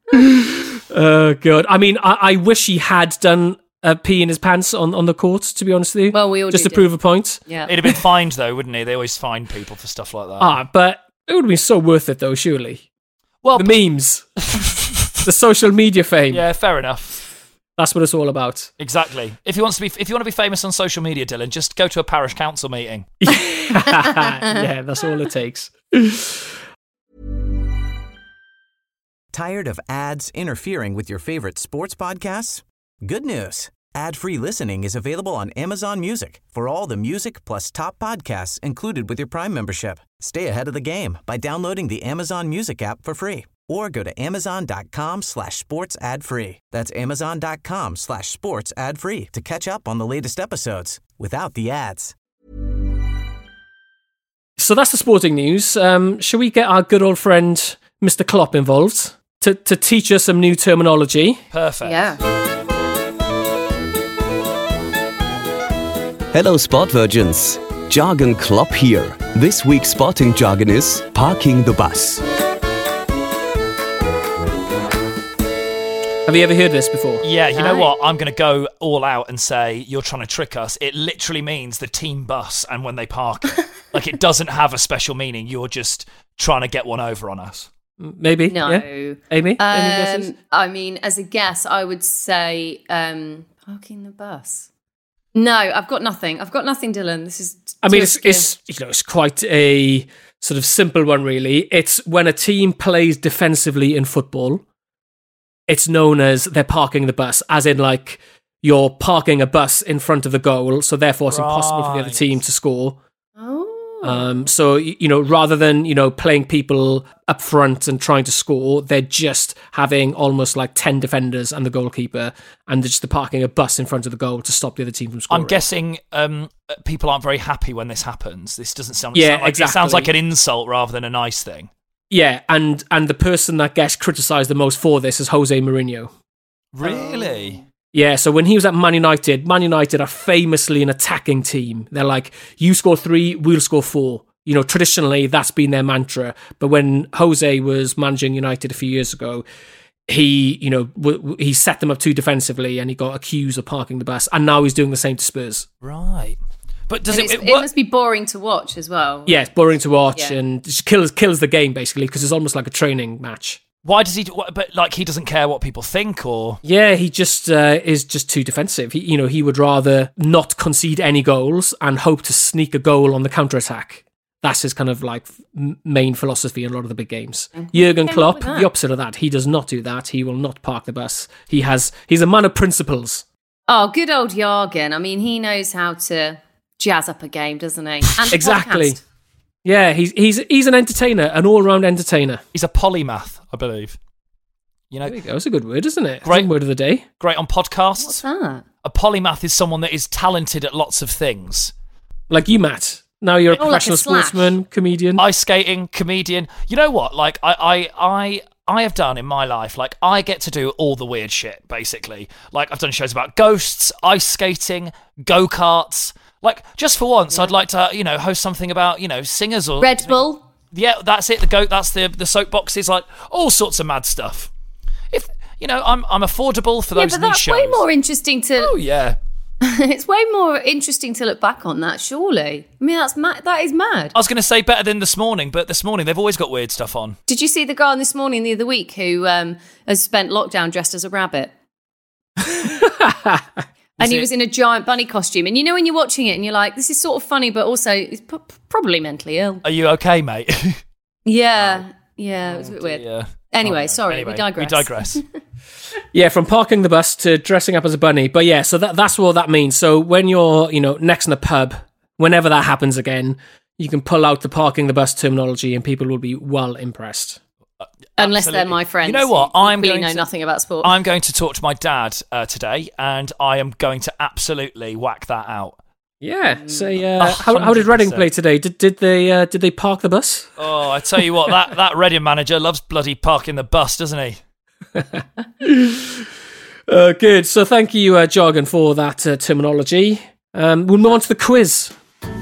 Speaker 5: Oh, God. I mean, I, I wish he had done a pee in his pants on, on the court, to be honest with you.
Speaker 3: Well, we all
Speaker 5: Just
Speaker 3: do
Speaker 5: to prove a point.
Speaker 3: Yeah.
Speaker 4: He'd have been fined, though, wouldn't he? They always fine people for stuff like that.
Speaker 5: Ah, but it would have been so worth it, though, surely.
Speaker 4: well,
Speaker 5: The memes, the social media fame.
Speaker 4: yeah, fair enough.
Speaker 5: That's what it's all about.
Speaker 4: Exactly. If you want to be, if you want to be famous on social media, Dylan, just go to a parish council meeting.
Speaker 5: Yeah, that's all it takes.
Speaker 7: Tired of ads interfering with your favorite sports podcasts? Good news. Ad-free listening is available on Amazon Music for all the music plus top podcasts included with your Prime membership. Stay ahead of the game by downloading the Amazon Music app for free or go to amazon.com slash sports ad free. That's amazon.com slash sports ad free to catch up on the latest episodes without the ads.
Speaker 5: So that's the sporting news. Um, shall we get our good old friend Mister Klopp involved to, to teach us some new terminology?
Speaker 4: Perfect.
Speaker 3: Yeah.
Speaker 8: Hello, sport virgins. Jargon Klopp here. This week's sporting jargon is parking the bus.
Speaker 5: Have you ever heard this before?
Speaker 4: Yeah, you know
Speaker 3: No.
Speaker 4: what? I'm going to go all out and say you're trying to trick us. It literally means the team bus and when they park it. Like, it doesn't have a special meaning. You're just trying to get one over on us.
Speaker 5: Maybe?
Speaker 3: No.
Speaker 5: Yeah? Amy? Any guesses?
Speaker 3: Um, I mean, as a guess, I would say um, parking the bus. No, I've got nothing. I've got nothing, Dylan. This is.
Speaker 5: I
Speaker 3: too
Speaker 5: mean, it's,
Speaker 3: obscure.
Speaker 5: it's you know it's quite a sort of simple one, really. It's when a team plays defensively in football. It's known as they're parking the bus, as in like you're parking a bus in front of the goal, so therefore it's impossible for the other
Speaker 4: Right.
Speaker 5: team to score.
Speaker 3: Oh.
Speaker 5: Um, so y- you know, rather than you know playing people up front and trying to score, they're just having almost like ten defenders and the goalkeeper, and they're just parking a bus in front of the goal to stop the other team from scoring.
Speaker 4: I'm guessing um, people aren't very happy when this happens. This doesn't sound,
Speaker 5: Yeah,
Speaker 4: sound like,
Speaker 5: exactly.
Speaker 4: It sounds like an insult rather than a nice thing.
Speaker 5: Yeah, and and the person that gets criticised the most for this is Jose Mourinho.
Speaker 4: Really?
Speaker 5: Yeah, so when he was at Man United, Man United are famously an attacking team. They're like, you score three, we'll score four. You know, traditionally, that's been their mantra. But when Jose was managing United a few years ago, he, you know, w- w- he set them up too defensively and he got accused of parking the bus. And now he's doing the same to Spurs.
Speaker 4: Right. But does
Speaker 3: And
Speaker 4: it,
Speaker 3: it's-
Speaker 4: it
Speaker 3: it
Speaker 4: work?
Speaker 3: must be boring to watch as well.
Speaker 5: Yeah, it's boring to watch
Speaker 3: Yeah.
Speaker 5: and it just kills, kills the game, basically, because it's almost like a training match.
Speaker 4: Why does he? do- what- But like, he doesn't care what people think, or
Speaker 5: Yeah, he just uh, is just too defensive. He, you know, he would rather not concede any goals and hope to sneak a goal on the counter attack That's his kind of like m- main philosophy in a lot of the big games. Mm-hmm. Jurgen Klopp, the opposite of that. He does not do that. He will not park the bus. He has, he's a man of principles.
Speaker 3: Oh, good old Jurgen. I mean, he knows how to jazz up a game, doesn't he? And
Speaker 5: exactly.
Speaker 3: podcast.
Speaker 5: Yeah, he's he's he's an entertainer, an all-round entertainer.
Speaker 4: He's a polymath, I believe. You know,
Speaker 5: there you go. It's a good word, isn't it?
Speaker 4: Great
Speaker 5: word of the day.
Speaker 4: Great on podcasts.
Speaker 3: What's that?
Speaker 4: A polymath is someone that is talented at lots of things.
Speaker 5: Like you, Matt. Now you're a
Speaker 3: oh,
Speaker 5: professional
Speaker 3: like a
Speaker 5: sportsman, comedian.
Speaker 4: Ice skating, comedian. You know what? Like, I, I, I, I have done in my life, like, I get to do all the weird shit, basically. Like, I've done shows about ghosts, ice skating, go-karts. Like, just for once, yeah. I'd like to, you know, host something about, you know, singers or...
Speaker 3: Red Bull.
Speaker 4: Yeah, that's it. The goat, that's the the soapboxes, like, all sorts of mad stuff. If, you know, I'm I'm affordable for those
Speaker 3: yeah, but
Speaker 4: niche
Speaker 3: that's
Speaker 4: shows.
Speaker 3: way more interesting to...
Speaker 4: Oh, yeah.
Speaker 3: It's way more interesting to look back on that, surely. I mean, that's ma- that is mad.
Speaker 4: I was going to say better than This Morning, but This Morning, they've always got weird stuff on.
Speaker 3: Did you see the guy on This Morning the other week who um, has spent lockdown dressed as a rabbit? And he it? was in a giant bunny costume. And you know when you're watching it and you're like, this is sort of funny, but also he's p- probably mentally ill.
Speaker 4: Are you okay, mate?
Speaker 3: yeah. Yeah, it was a bit weird.
Speaker 4: Yeah.
Speaker 3: Anyway,
Speaker 4: oh,
Speaker 3: sorry,
Speaker 4: anyway,
Speaker 3: we digress.
Speaker 4: We digress.
Speaker 5: Yeah, from parking the bus to dressing up as a bunny. But yeah, so that that's what that means. So when you're, you know, next in a pub, whenever that happens again, you can pull out the parking the bus terminology and people will be well impressed.
Speaker 4: Uh,
Speaker 3: Unless they're my friends.
Speaker 4: You know what? I'm
Speaker 3: really
Speaker 4: going
Speaker 3: know
Speaker 4: to,
Speaker 3: nothing about sport.
Speaker 4: I'm going to talk to my dad uh, today, and I am going to absolutely whack that out.
Speaker 5: Yeah. Say, uh, how, how did Reading play today? Did did they uh, did they park the bus?
Speaker 4: Oh, I tell you what, that that Reading manager loves bloody parking the bus, doesn't he?
Speaker 5: uh, good. So thank you, uh, Jargon, for that uh, terminology. Um, we'll move on to the quiz.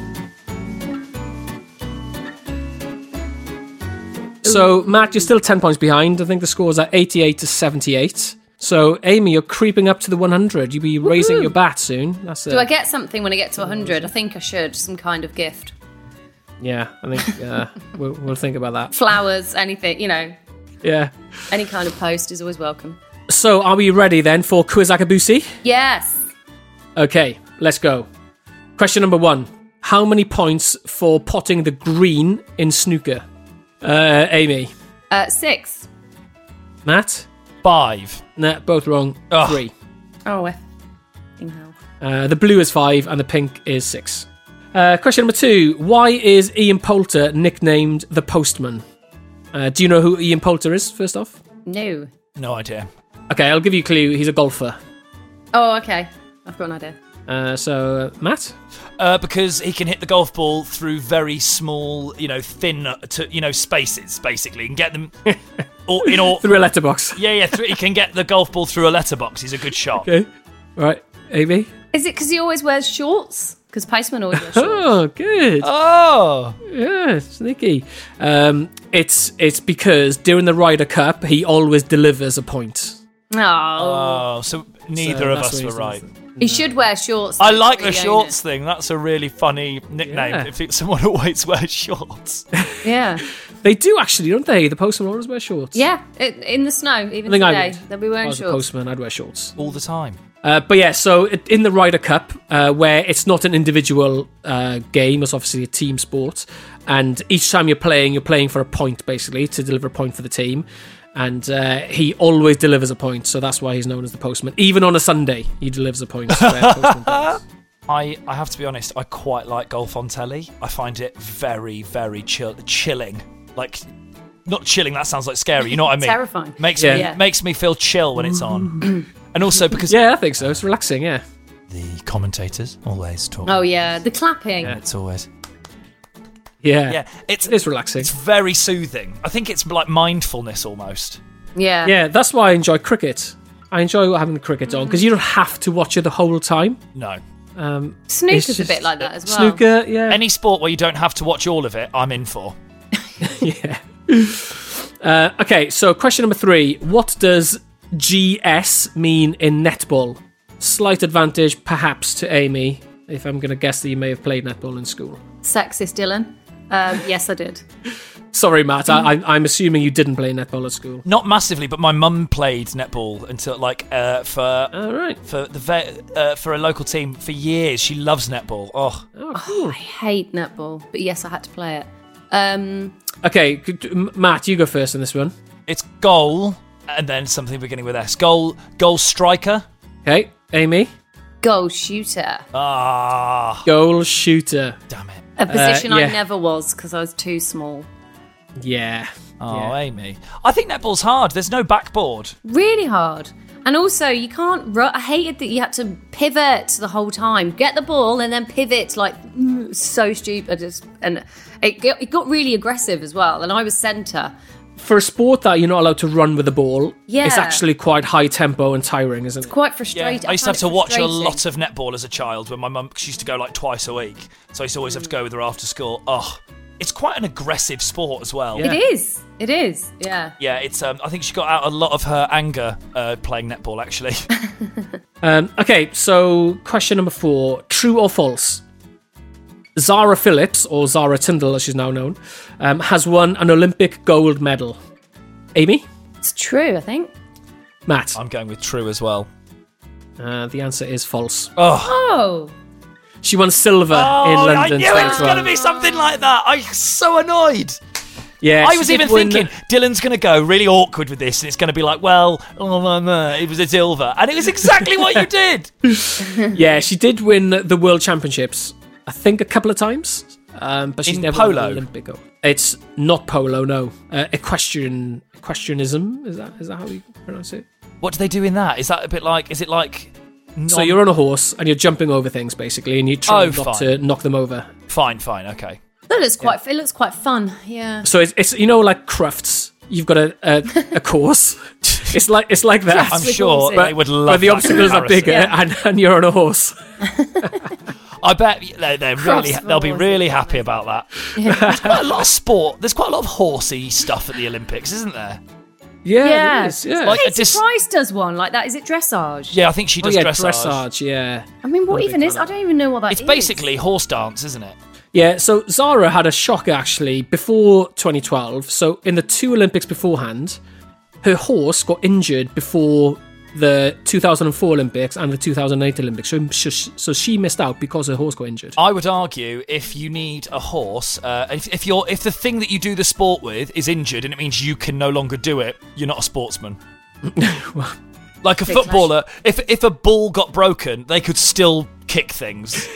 Speaker 5: So, Matt, you're still ten points behind. I think the score's at eighty-eight to seventy-eight. So, Amy, you're creeping up to the one hundred. You'll be raising Woo-hoo. your bat soon. That's
Speaker 3: Do I get something when I get to one hundred? I think I should. Some kind of gift.
Speaker 5: Yeah, I think uh, we'll, we'll think about that.
Speaker 3: Flowers, anything, you know.
Speaker 5: Yeah.
Speaker 3: Any kind of post is always welcome.
Speaker 5: So, are we ready then for Quiz Akabusi?
Speaker 3: Yes.
Speaker 5: Okay, let's go. Question number one. How many points for potting the green in snooker? Uh, Amy.
Speaker 3: Uh, six.
Speaker 5: Matt?
Speaker 4: Five.
Speaker 5: Nah, both wrong.
Speaker 4: Ugh.
Speaker 5: Three.
Speaker 3: Oh, f***ing hell.
Speaker 5: Uh, the blue is five and the pink is six. Uh, question number two. Why is Ian Poulter nicknamed the Postman? Uh, do you know who Ian Poulter is, first off?
Speaker 3: No.
Speaker 4: No idea.
Speaker 5: Okay, I'll give you a clue. He's a golfer.
Speaker 3: Oh, okay. I've got an idea.
Speaker 5: Uh, so, uh, Matt?
Speaker 4: Uh, because he can hit the golf ball through very small, you know, thin, to, you know, spaces, basically, and get them or, in all...
Speaker 5: through a letterbox.
Speaker 4: Yeah, yeah, through, he can get the golf ball through a letterbox. He's a good shot.
Speaker 5: Okay. All right, Amy?
Speaker 3: Is it because he always wears shorts? Because Postman always wears shorts.
Speaker 5: Oh, good.
Speaker 4: Oh.
Speaker 5: Yeah, sneaky. Um, it's, it's because during the Ryder Cup, he always delivers a point.
Speaker 3: Oh.
Speaker 4: Oh, so neither
Speaker 5: So
Speaker 4: of
Speaker 5: that's
Speaker 4: us
Speaker 5: what
Speaker 4: were
Speaker 5: he's
Speaker 4: right.
Speaker 3: He should wear shorts.
Speaker 4: I like the
Speaker 3: really
Speaker 4: shorts thing. That's a really funny nickname.
Speaker 5: Yeah.
Speaker 4: If it, someone always wears shorts.
Speaker 3: Yeah.
Speaker 5: They do actually, don't they? The postman always wear shorts.
Speaker 3: Yeah, it, in the snow, even
Speaker 5: I think
Speaker 3: today,
Speaker 5: I would.
Speaker 3: they'll be
Speaker 5: If I
Speaker 3: wearing
Speaker 5: was a
Speaker 3: shorts.
Speaker 5: postman, I'd wear shorts.
Speaker 4: All the time.
Speaker 5: Uh, but yeah, so it- in the Ryder Cup, uh, where it's not an individual uh, game, it's obviously a team sport, and each time you're playing, you're playing for a point, basically, to deliver a point for the team. And uh, he always delivers a point, so that's why he's known as the Postman. Even on a Sunday, he delivers a point. where Postman does.
Speaker 4: I, I have to be honest, I quite like golf on telly. I find it very, very chill, chilling. Like, not chilling, that sounds like scary, you know what I mean?
Speaker 3: Terrifying.
Speaker 4: Makes
Speaker 5: Yeah.
Speaker 4: me
Speaker 3: Yeah.
Speaker 4: makes me feel chill when it's on. And also because
Speaker 5: Yeah, I think so. It's relaxing, yeah.
Speaker 4: the commentators always talk.
Speaker 3: Oh, yeah, the clapping.
Speaker 5: Yeah.
Speaker 4: It's always...
Speaker 5: Yeah,
Speaker 4: Yeah, it's,
Speaker 5: it is relaxing.
Speaker 4: it's very soothing. I think it's like mindfulness almost.
Speaker 3: Yeah.
Speaker 5: Yeah, that's why I enjoy cricket. I enjoy having the cricket on, because you don't have to watch it the whole time.
Speaker 4: No.
Speaker 5: Um,
Speaker 3: Snooker's
Speaker 5: it's
Speaker 3: a bit
Speaker 5: just-
Speaker 3: like that as well.
Speaker 5: Snooker, yeah.
Speaker 4: Any sport where you don't have to watch all of it, I'm in for.
Speaker 5: Yeah. Uh, okay, so question number three. What does G S mean in netball? Slight advantage, perhaps, to Amy, if I'm going to guess that you may have played netball in school.
Speaker 3: Sexist, Dylan. Um, yes, I did.
Speaker 5: Sorry, Matt, I, I, I'm assuming you didn't play netball at school.
Speaker 4: Not massively, but my mum played netball until like uh, for
Speaker 5: All right.
Speaker 4: for the ve- uh, for a local team for years. She loves netball. Oh,
Speaker 5: Oh, cool.
Speaker 3: I hate netball, but yes, I had to play it. Um,
Speaker 5: Okay, Matt, you go first on this one.
Speaker 4: It's goal, and then something beginning with S. Goal, goal striker.
Speaker 5: Okay, Amy.
Speaker 3: goal shooter.
Speaker 4: Ah,
Speaker 5: goal shooter.
Speaker 4: Damn it.
Speaker 3: A position
Speaker 5: uh, yeah.
Speaker 3: I never was because I was too small.
Speaker 5: Yeah.
Speaker 4: Oh,
Speaker 5: yeah.
Speaker 4: Amy. I think netball's hard. There's no backboard.
Speaker 3: Really hard. And also, you can't run. I hated that you had to pivot the whole time. Get the ball and then pivot. Like, mm, so stupid. Just, and it, it got really aggressive as well. And I was centre.
Speaker 5: For a sport that you're not allowed to run with the ball,
Speaker 3: Yeah.
Speaker 5: it's actually quite high tempo and tiring, isn't it?
Speaker 3: Quite
Speaker 4: Yeah,
Speaker 3: frustrating.
Speaker 4: I used to have to
Speaker 3: find it
Speaker 4: watch a
Speaker 3: frustrating.
Speaker 4: lot of netball as a child when my mum, she used to go like twice a week. So I used to always have to go with her after school. Oh, it's quite an aggressive sport as well.
Speaker 5: Yeah.
Speaker 3: It is. It is. Yeah.
Speaker 4: Yeah, it's. Um, I think she got out a lot of her anger uh, playing netball, actually.
Speaker 5: Um, okay, so question number four. True or false? Zara Phillips, or Zara Tyndall as she's now known, um, has won an Olympic gold medal. Amy?
Speaker 3: It's true, I think.
Speaker 5: Matt?
Speaker 4: I'm going with true as well.
Speaker 5: Uh, the answer is false.
Speaker 4: Oh,
Speaker 3: Oh.
Speaker 5: She won silver
Speaker 4: oh
Speaker 5: in
Speaker 4: I
Speaker 5: London
Speaker 4: knew it was
Speaker 5: twenty twelve.
Speaker 4: going to be something like that. I'm so annoyed.
Speaker 5: Yeah,
Speaker 4: I
Speaker 5: she
Speaker 4: was
Speaker 5: did
Speaker 4: even
Speaker 5: win-
Speaker 4: thinking Dylan's going to go really awkward with this, and it's going to be like, well, oh, no, no, it was a silver, and it was exactly what you did.
Speaker 5: Yeah, she did win the World Championships, I think a couple of times, um, but she's
Speaker 4: In
Speaker 5: never won
Speaker 4: polo?
Speaker 5: an Olympic gold. It's not polo, no. Uh, equestrian, equestrianism, is that is that how you pronounce it?
Speaker 4: What do they do in that? Is that a bit like? Is it like? Non-
Speaker 5: So you're on a horse and you're jumping over things basically, and you try
Speaker 4: Oh,
Speaker 5: not
Speaker 4: fine.
Speaker 5: to knock them over.
Speaker 4: Fine, fine, okay.
Speaker 3: That looks quite. It looks quite fun. Yeah.
Speaker 5: So it's, it's you know like crufts. You've got a a, a course. It's like it's like that.
Speaker 4: I'm
Speaker 3: with
Speaker 4: sure
Speaker 3: horses.
Speaker 4: they would love.
Speaker 5: But the
Speaker 4: that
Speaker 5: obstacles are
Speaker 4: comparison.
Speaker 5: bigger,
Speaker 3: Yeah.
Speaker 5: and, and you're on a horse.
Speaker 4: I bet they're, they're really.
Speaker 3: Cross
Speaker 4: They'll be
Speaker 3: horses.
Speaker 4: really happy about that. There's quite a lot of sport. There's quite a lot of horsey stuff at the Olympics, isn't there?
Speaker 5: Yeah,
Speaker 3: Yeah.
Speaker 5: it is, yeah.
Speaker 4: Like a
Speaker 3: Katie
Speaker 4: dis-
Speaker 3: Price does one like that. Is it dressage?
Speaker 4: Yeah, I think she
Speaker 5: oh
Speaker 4: does
Speaker 5: yeah,
Speaker 4: dressage.
Speaker 5: dressage. Yeah.
Speaker 3: I mean, what
Speaker 5: Not a
Speaker 3: even
Speaker 5: big
Speaker 3: is?
Speaker 5: fan
Speaker 3: I
Speaker 5: of
Speaker 3: don't even know what that
Speaker 4: It's
Speaker 3: is.
Speaker 4: basically horse dance, isn't it?
Speaker 5: Yeah, so Zara had a shocker actually before twenty twelve. So in the two Olympics beforehand, her horse got injured before the two thousand four Olympics and the two thousand eight Olympics. So, so so she missed out because her horse got injured.
Speaker 4: I would argue if you need a horse, uh, if, if you're if the thing that you do the sport with is injured and it means you can no longer do it, you're not a sportsman. Like a
Speaker 3: Big
Speaker 4: footballer, if if a ball got broken, they could still kick things.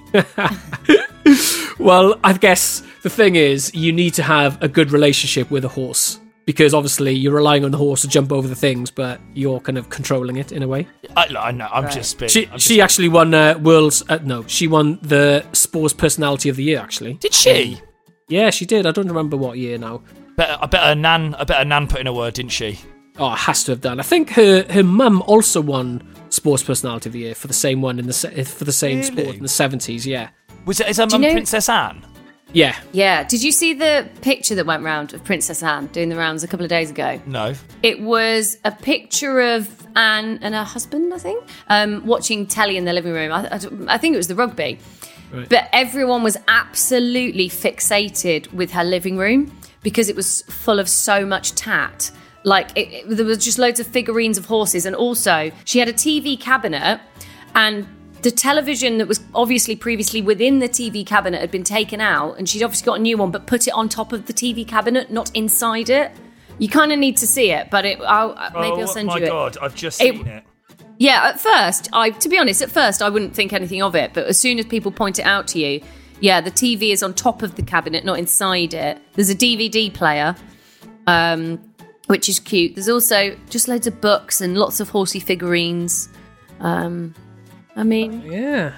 Speaker 5: Well, I guess the thing is you need to have a good relationship with a horse. Because obviously you're relying on the horse to jump over the things, but you're kind of controlling it in a way.
Speaker 4: I, I know, I'm
Speaker 3: Right.
Speaker 4: just being.
Speaker 5: She
Speaker 4: I'm just
Speaker 5: she actually won uh, world's uh, no, she won the sports personality of the year actually.
Speaker 4: did she?
Speaker 5: Yeah, she did. I don't remember what year now.
Speaker 4: Bet, I bet her nan. I bet her nan put in a word, didn't she?
Speaker 5: Oh, it has to have done. I think her her mum also won sports personality of the year for the same one in the se- for the same
Speaker 4: Really?
Speaker 5: sport in the seventies. Yeah,
Speaker 4: Was it? Is her
Speaker 3: Do you
Speaker 4: mum
Speaker 3: know-
Speaker 4: Princess Anne?
Speaker 5: yeah.
Speaker 3: Yeah. Did you see the picture that went round of Princess Anne doing the rounds a couple of days ago?
Speaker 4: No.
Speaker 3: It was a picture of Anne and her husband, I think, um, watching telly in their living room. I, I, I think it was the rugby.
Speaker 5: Right.
Speaker 3: But everyone was absolutely fixated with her living room because it was full of so much tat. Like, it, it- there was just loads of figurines of horses. And also, she had a T V cabinet, and the television that was obviously previously within the T V cabinet had been taken out, and she'd obviously got a new one, but put it on top of the T V cabinet, not inside it. You kind of need to see it, but it, I'll, maybe I'll send
Speaker 4: oh my
Speaker 3: you it.
Speaker 4: god! I've just
Speaker 3: It-
Speaker 4: seen it.
Speaker 3: Yeah, at first, I to be honest, at first I wouldn't think anything of it, but as soon as people point it out to you, yeah, the T V is on top of the cabinet, not inside it. There's a D V D player, um, which is cute. There's also just loads of books and lots of horsey figurines. Um, I mean,
Speaker 5: Yeah.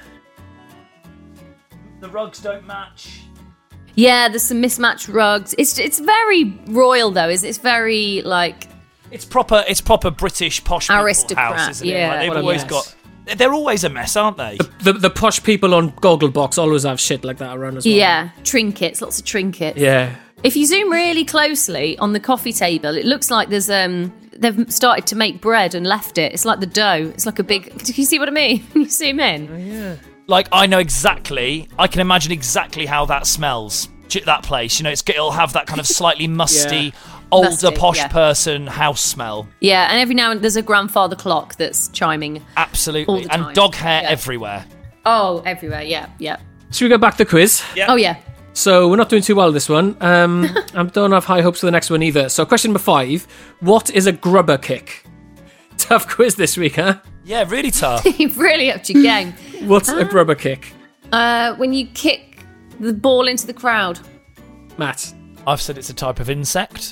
Speaker 4: The rugs don't match.
Speaker 3: yeah, there's some mismatched rugs. It's it's very royal though. Is it's very like
Speaker 4: It's proper. It's proper British posh people
Speaker 3: Aristocrat,
Speaker 4: house, isn't
Speaker 3: yeah.
Speaker 4: it? Like they've
Speaker 5: What a
Speaker 4: always
Speaker 5: mess.
Speaker 4: got. They're always a mess, aren't they?
Speaker 5: The the posh people on Gogglebox always have shit like that around as well.
Speaker 3: yeah, trinkets, lots of trinkets.
Speaker 5: Yeah.
Speaker 3: If you zoom really closely on the coffee table, it looks like there's um they've started to make bread and left it. It's like the dough. It's like a big. Do you see what I mean? When you zoom in.
Speaker 4: Like I know exactly. I can imagine exactly how that smells. j- That place, you know, it's it'll have that kind of slightly musty,
Speaker 5: Yeah.
Speaker 4: older
Speaker 3: Musty,
Speaker 4: posh
Speaker 3: yeah.
Speaker 4: person house smell.
Speaker 3: Yeah, and every now and then there's a grandfather clock that's chiming.
Speaker 4: Absolutely,
Speaker 3: All the
Speaker 4: and
Speaker 3: time.
Speaker 4: dog hair
Speaker 3: Yeah.
Speaker 4: everywhere.
Speaker 3: Oh, everywhere. Yeah, yeah.
Speaker 5: Should we go back to the quiz?
Speaker 4: Yeah.
Speaker 3: Oh, yeah.
Speaker 5: So we're not doing too well this one. Um, I don't have high hopes for the next one either. So question number five. What is a grubber kick? Tough quiz this week, huh?
Speaker 4: Yeah, really tough.
Speaker 3: You've really upped your game.
Speaker 5: What's a grubber kick?
Speaker 3: Uh, when you kick the ball into the crowd.
Speaker 5: Matt.
Speaker 4: I've said it's a type of insect.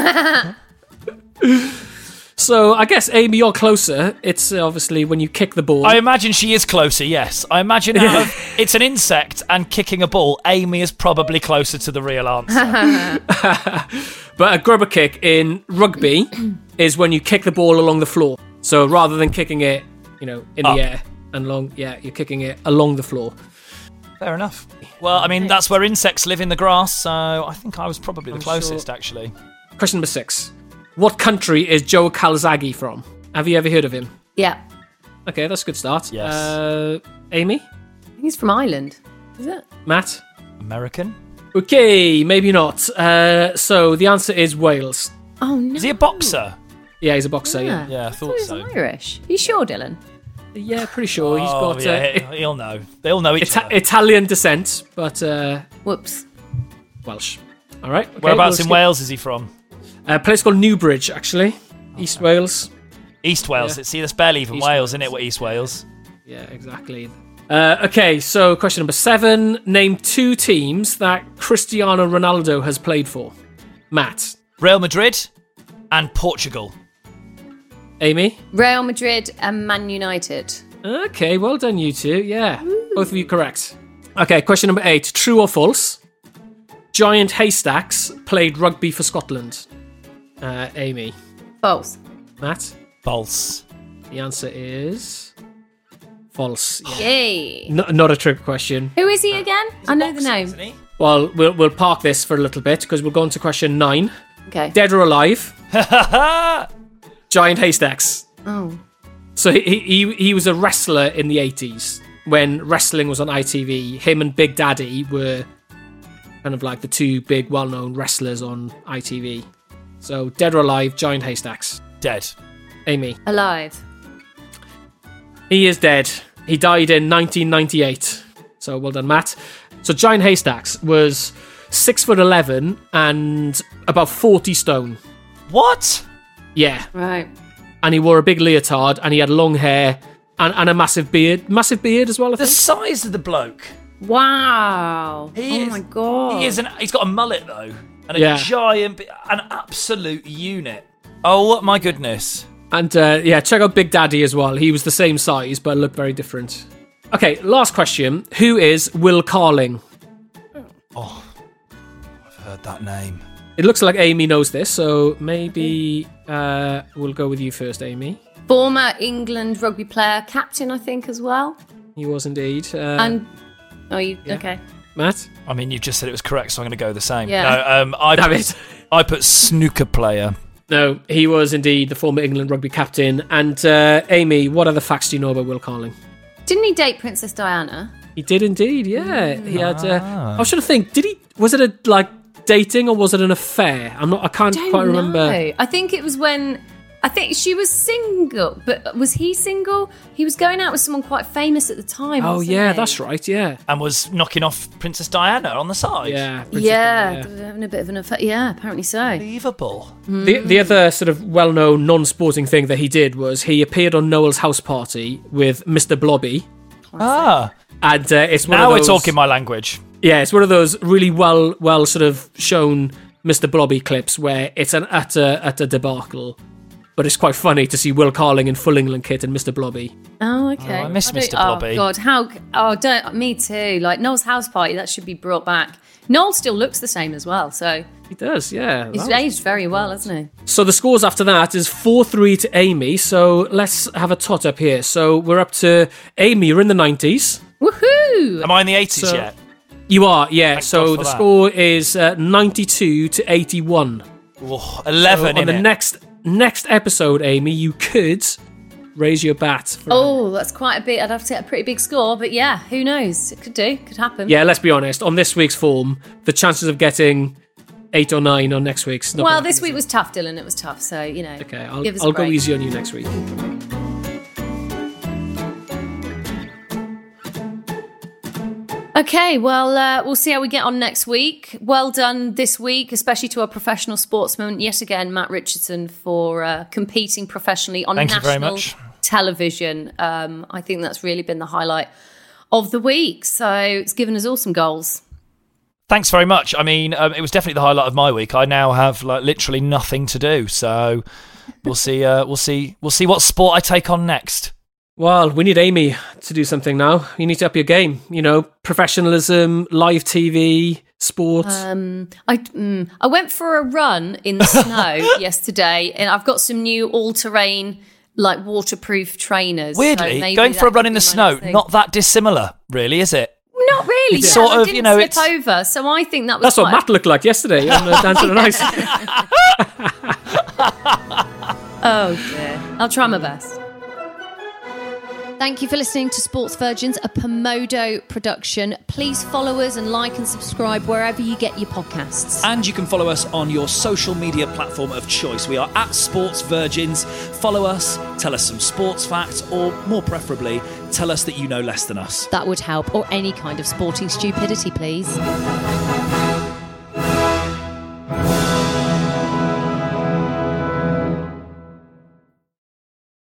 Speaker 5: So I guess, Amy, you're closer. It's uh, obviously when you kick the ball.
Speaker 4: I imagine she is closer, yes. I imagine out of, it's an insect and kicking a ball, Amy is probably closer to the real answer.
Speaker 5: But a grubber kick in rugby is when you kick the ball along the floor. So rather than kicking it, you know, in
Speaker 4: Up.
Speaker 5: the air and long, yeah, you're kicking it along the floor.
Speaker 4: Fair enough. Well, I mean, that's where insects live, in the grass, so I think I was probably the
Speaker 5: I'm
Speaker 4: closest,
Speaker 5: sure.
Speaker 4: actually.
Speaker 5: Question number six. What country is Joe Calzaghe from? Have you ever heard of him?
Speaker 3: Yeah.
Speaker 5: Okay, that's a good start.
Speaker 4: Yes.
Speaker 5: Uh, Amy?
Speaker 3: He's from Ireland. Is it?
Speaker 5: Matt?
Speaker 4: American?
Speaker 5: Okay, maybe not. Uh, so the answer is Wales.
Speaker 3: Oh, no.
Speaker 4: Is he a boxer?
Speaker 5: Yeah, he's a boxer, yeah.
Speaker 4: Yeah, I thought
Speaker 3: he was
Speaker 4: so.
Speaker 3: Irish. Are you sure, Dylan?
Speaker 5: Yeah, pretty sure. He's
Speaker 4: Oh,
Speaker 5: got
Speaker 4: yeah,
Speaker 5: uh,
Speaker 4: he'll know. They'll know each
Speaker 5: Ita-
Speaker 4: other.
Speaker 5: Italian descent, but uh,
Speaker 3: Whoops.
Speaker 5: Welsh. All right. Okay,
Speaker 4: Whereabouts
Speaker 5: we'll
Speaker 4: in
Speaker 5: skip-
Speaker 4: Wales is he from?
Speaker 5: A place called Newbridge, actually. East Wales.
Speaker 4: East Wales.
Speaker 5: Yeah.
Speaker 4: See, that's barely even
Speaker 5: East
Speaker 4: Wales, isn't it?
Speaker 5: Wales.
Speaker 4: What East Wales?
Speaker 5: Yeah, exactly. Uh, okay, so question number seven. Name two teams that Cristiano Ronaldo has played for. Matt.
Speaker 4: Real Madrid and Portugal.
Speaker 5: Amy.
Speaker 3: Real Madrid and Man United.
Speaker 5: Okay, well done, you two. Yeah, both of you correct. Okay, question number eight. True or false? Giant Haystacks played rugby for Scotland. Uh, Amy.
Speaker 3: False.
Speaker 5: Matt.
Speaker 4: False.
Speaker 5: The answer is false. Yeah.
Speaker 3: Yay.
Speaker 5: No, not a trick question.
Speaker 3: Who is he again? I know the
Speaker 4: Boxer,
Speaker 3: name.
Speaker 4: isn't he?
Speaker 5: Well, we'll we'll park this for a little bit because we'll go on to question nine.
Speaker 3: Okay.
Speaker 5: Dead or alive? Giant Haystacks.
Speaker 3: Oh.
Speaker 5: So he, he he was a wrestler in the eighties when wrestling was on I T V. Him and Big Daddy were kind of like the two big well-known wrestlers on I T V. So dead or alive, Giant Haystacks.
Speaker 4: Dead.
Speaker 5: Amy.
Speaker 3: Alive.
Speaker 5: He is dead. He died in nineteen ninety-eight. So well done, Matt. So Giant Haystacks was six foot eleven and about forty stone.
Speaker 4: What?
Speaker 5: Yeah.
Speaker 3: Right.
Speaker 5: And he wore a big leotard and he had long hair and, and a massive beard. Massive beard as well, I
Speaker 4: The
Speaker 5: think.
Speaker 4: size of the bloke.
Speaker 3: Wow.
Speaker 4: He
Speaker 3: oh
Speaker 4: is-
Speaker 3: my god.
Speaker 4: He is an, he's got a mullet, though. And a
Speaker 5: Yeah.
Speaker 4: giant, be- an absolute unit. Oh, my goodness.
Speaker 5: And uh, yeah, check out Big Daddy as well. He was the same size, but looked very different. Okay, last question. Who is Will Carling?
Speaker 4: Oh, I've heard that name.
Speaker 5: It looks like Amy knows this, so maybe uh, we'll go with you first, Amy.
Speaker 3: Former England rugby player, captain, I think, as well.
Speaker 5: He was indeed. Uh,
Speaker 3: and oh, you
Speaker 5: yeah.
Speaker 3: okay?
Speaker 5: Matt?
Speaker 4: I mean, you just said it was correct, so I'm going to go the same.
Speaker 3: Yeah.
Speaker 4: No, um, I
Speaker 5: Damn
Speaker 4: put,
Speaker 5: it.
Speaker 4: I put snooker player.
Speaker 5: No, he was indeed the former England rugby captain. And uh, Amy, what other facts do you know about Will Carling?
Speaker 3: Didn't he date Princess Diana?
Speaker 5: He did indeed, yeah. He had. Uh,
Speaker 4: Ah.
Speaker 5: I was trying to think. Did he? Was it a like dating or was it an affair? I'm not. I can't
Speaker 3: Don't
Speaker 5: quite remember.
Speaker 3: know. I think it was when I think she was single, but was he single? He was going out with someone quite famous at the time.
Speaker 5: Oh
Speaker 3: wasn't
Speaker 5: yeah,
Speaker 3: he?
Speaker 5: that's right. Yeah,
Speaker 4: And was knocking off Princess Diana on the side.
Speaker 5: yeah, Princess
Speaker 3: Yeah,
Speaker 5: Diana,
Speaker 3: they were having a bit of an affair. Yeah, apparently so.
Speaker 4: Unbelievable.
Speaker 5: The the other sort of well-known non-sporting thing that he did was he appeared on Noel's house party with Mister Blobby,
Speaker 4: Ah,
Speaker 5: and uh, it's one
Speaker 4: now
Speaker 5: of
Speaker 4: we're
Speaker 5: those,
Speaker 4: talking my language.
Speaker 5: Yeah, it's one of those really well well sort of shown Mister Blobby clips where it's an utter utter debacle. But it's quite funny to see Will Carling in full England kit and Mister Blobby.
Speaker 3: Oh, okay.
Speaker 4: Oh, I miss
Speaker 3: don't-
Speaker 4: Mister Blobby.
Speaker 3: Oh God, how? Oh, don't. Me too. Like Noel's house party, that should be brought back. Noel still looks the same as well, so
Speaker 5: He does, yeah.
Speaker 3: he's
Speaker 5: That was-
Speaker 3: aged very well, hasn't he?
Speaker 5: So the scores after that is four three to Amy. So let's have a tot up here. So we're up to Amy, you're in the nineties.
Speaker 3: Woohoo!
Speaker 4: Am I in the eighties
Speaker 5: So-
Speaker 4: yet?
Speaker 5: You are, yeah.
Speaker 4: Thank
Speaker 5: so
Speaker 4: God for
Speaker 5: the
Speaker 4: that.
Speaker 5: score is uh, ninety-two to eighty-one.
Speaker 4: Oh, eleven
Speaker 5: So on
Speaker 4: in
Speaker 5: the
Speaker 4: it.
Speaker 5: next next episode, Amy, you could raise your bat. For
Speaker 3: Oh, that's quite a bit. I'd have to get a pretty big score, but yeah, who knows? It could do. Could happen.
Speaker 5: Yeah, let's be honest. On this week's form, the chances of getting eight or nine on next week's. Not
Speaker 3: Well,
Speaker 5: gonna
Speaker 3: this
Speaker 5: happen,
Speaker 3: week
Speaker 5: is
Speaker 3: was tough, Dylan. It was tough, so you know.
Speaker 5: it? Okay. I'll,
Speaker 3: give us a
Speaker 5: I'll go
Speaker 3: break.
Speaker 5: easy on you next week.
Speaker 3: Okay, well, uh, we'll see how we get on next week. Well done this week, especially to our professional sportsman. Yet again, Matt Richardson, for uh, competing professionally on
Speaker 4: Thank you
Speaker 3: national
Speaker 4: very much.
Speaker 3: television. Um, I think that's really been the highlight of the week. So it's given us all some goals.
Speaker 4: Thanks very much. I mean, um, it was definitely the highlight of my week. I now have like literally nothing to do, so we'll see. Uh, we'll see. We'll see what sport I take on next.
Speaker 5: Well, we need Amy to do something now. You need to up your game. You know, professionalism, live T V, sports.
Speaker 3: Um, I mm, I went for a run in the snow yesterday, and I've got some new all-terrain, like waterproof trainers.
Speaker 4: Weirdly,
Speaker 3: so
Speaker 4: going for a
Speaker 3: that
Speaker 4: run
Speaker 3: could
Speaker 4: in the
Speaker 3: be my
Speaker 4: snow,
Speaker 3: next thing.
Speaker 4: not that dissimilar, really, is it?
Speaker 3: Not really.
Speaker 4: It's
Speaker 3: yeah,
Speaker 4: sort
Speaker 3: I
Speaker 4: of,
Speaker 3: didn't
Speaker 4: you know,
Speaker 3: slip
Speaker 4: it's-
Speaker 3: over. So I think that was
Speaker 5: That's what
Speaker 3: quite
Speaker 5: Matt looked like yesterday on uh, Dancing on Ice.
Speaker 3: Oh dear. I'll try my best.
Speaker 9: Thank you for listening to Sports Virgins, a Pomodo production. Please follow us and like and subscribe wherever you get your podcasts.
Speaker 10: And you can follow us on your social media platform of choice. We are at Sports Virgins. Follow us, tell us some sports facts, or more preferably, tell us that you know less than us.
Speaker 9: That would help, or any kind of sporting stupidity, please.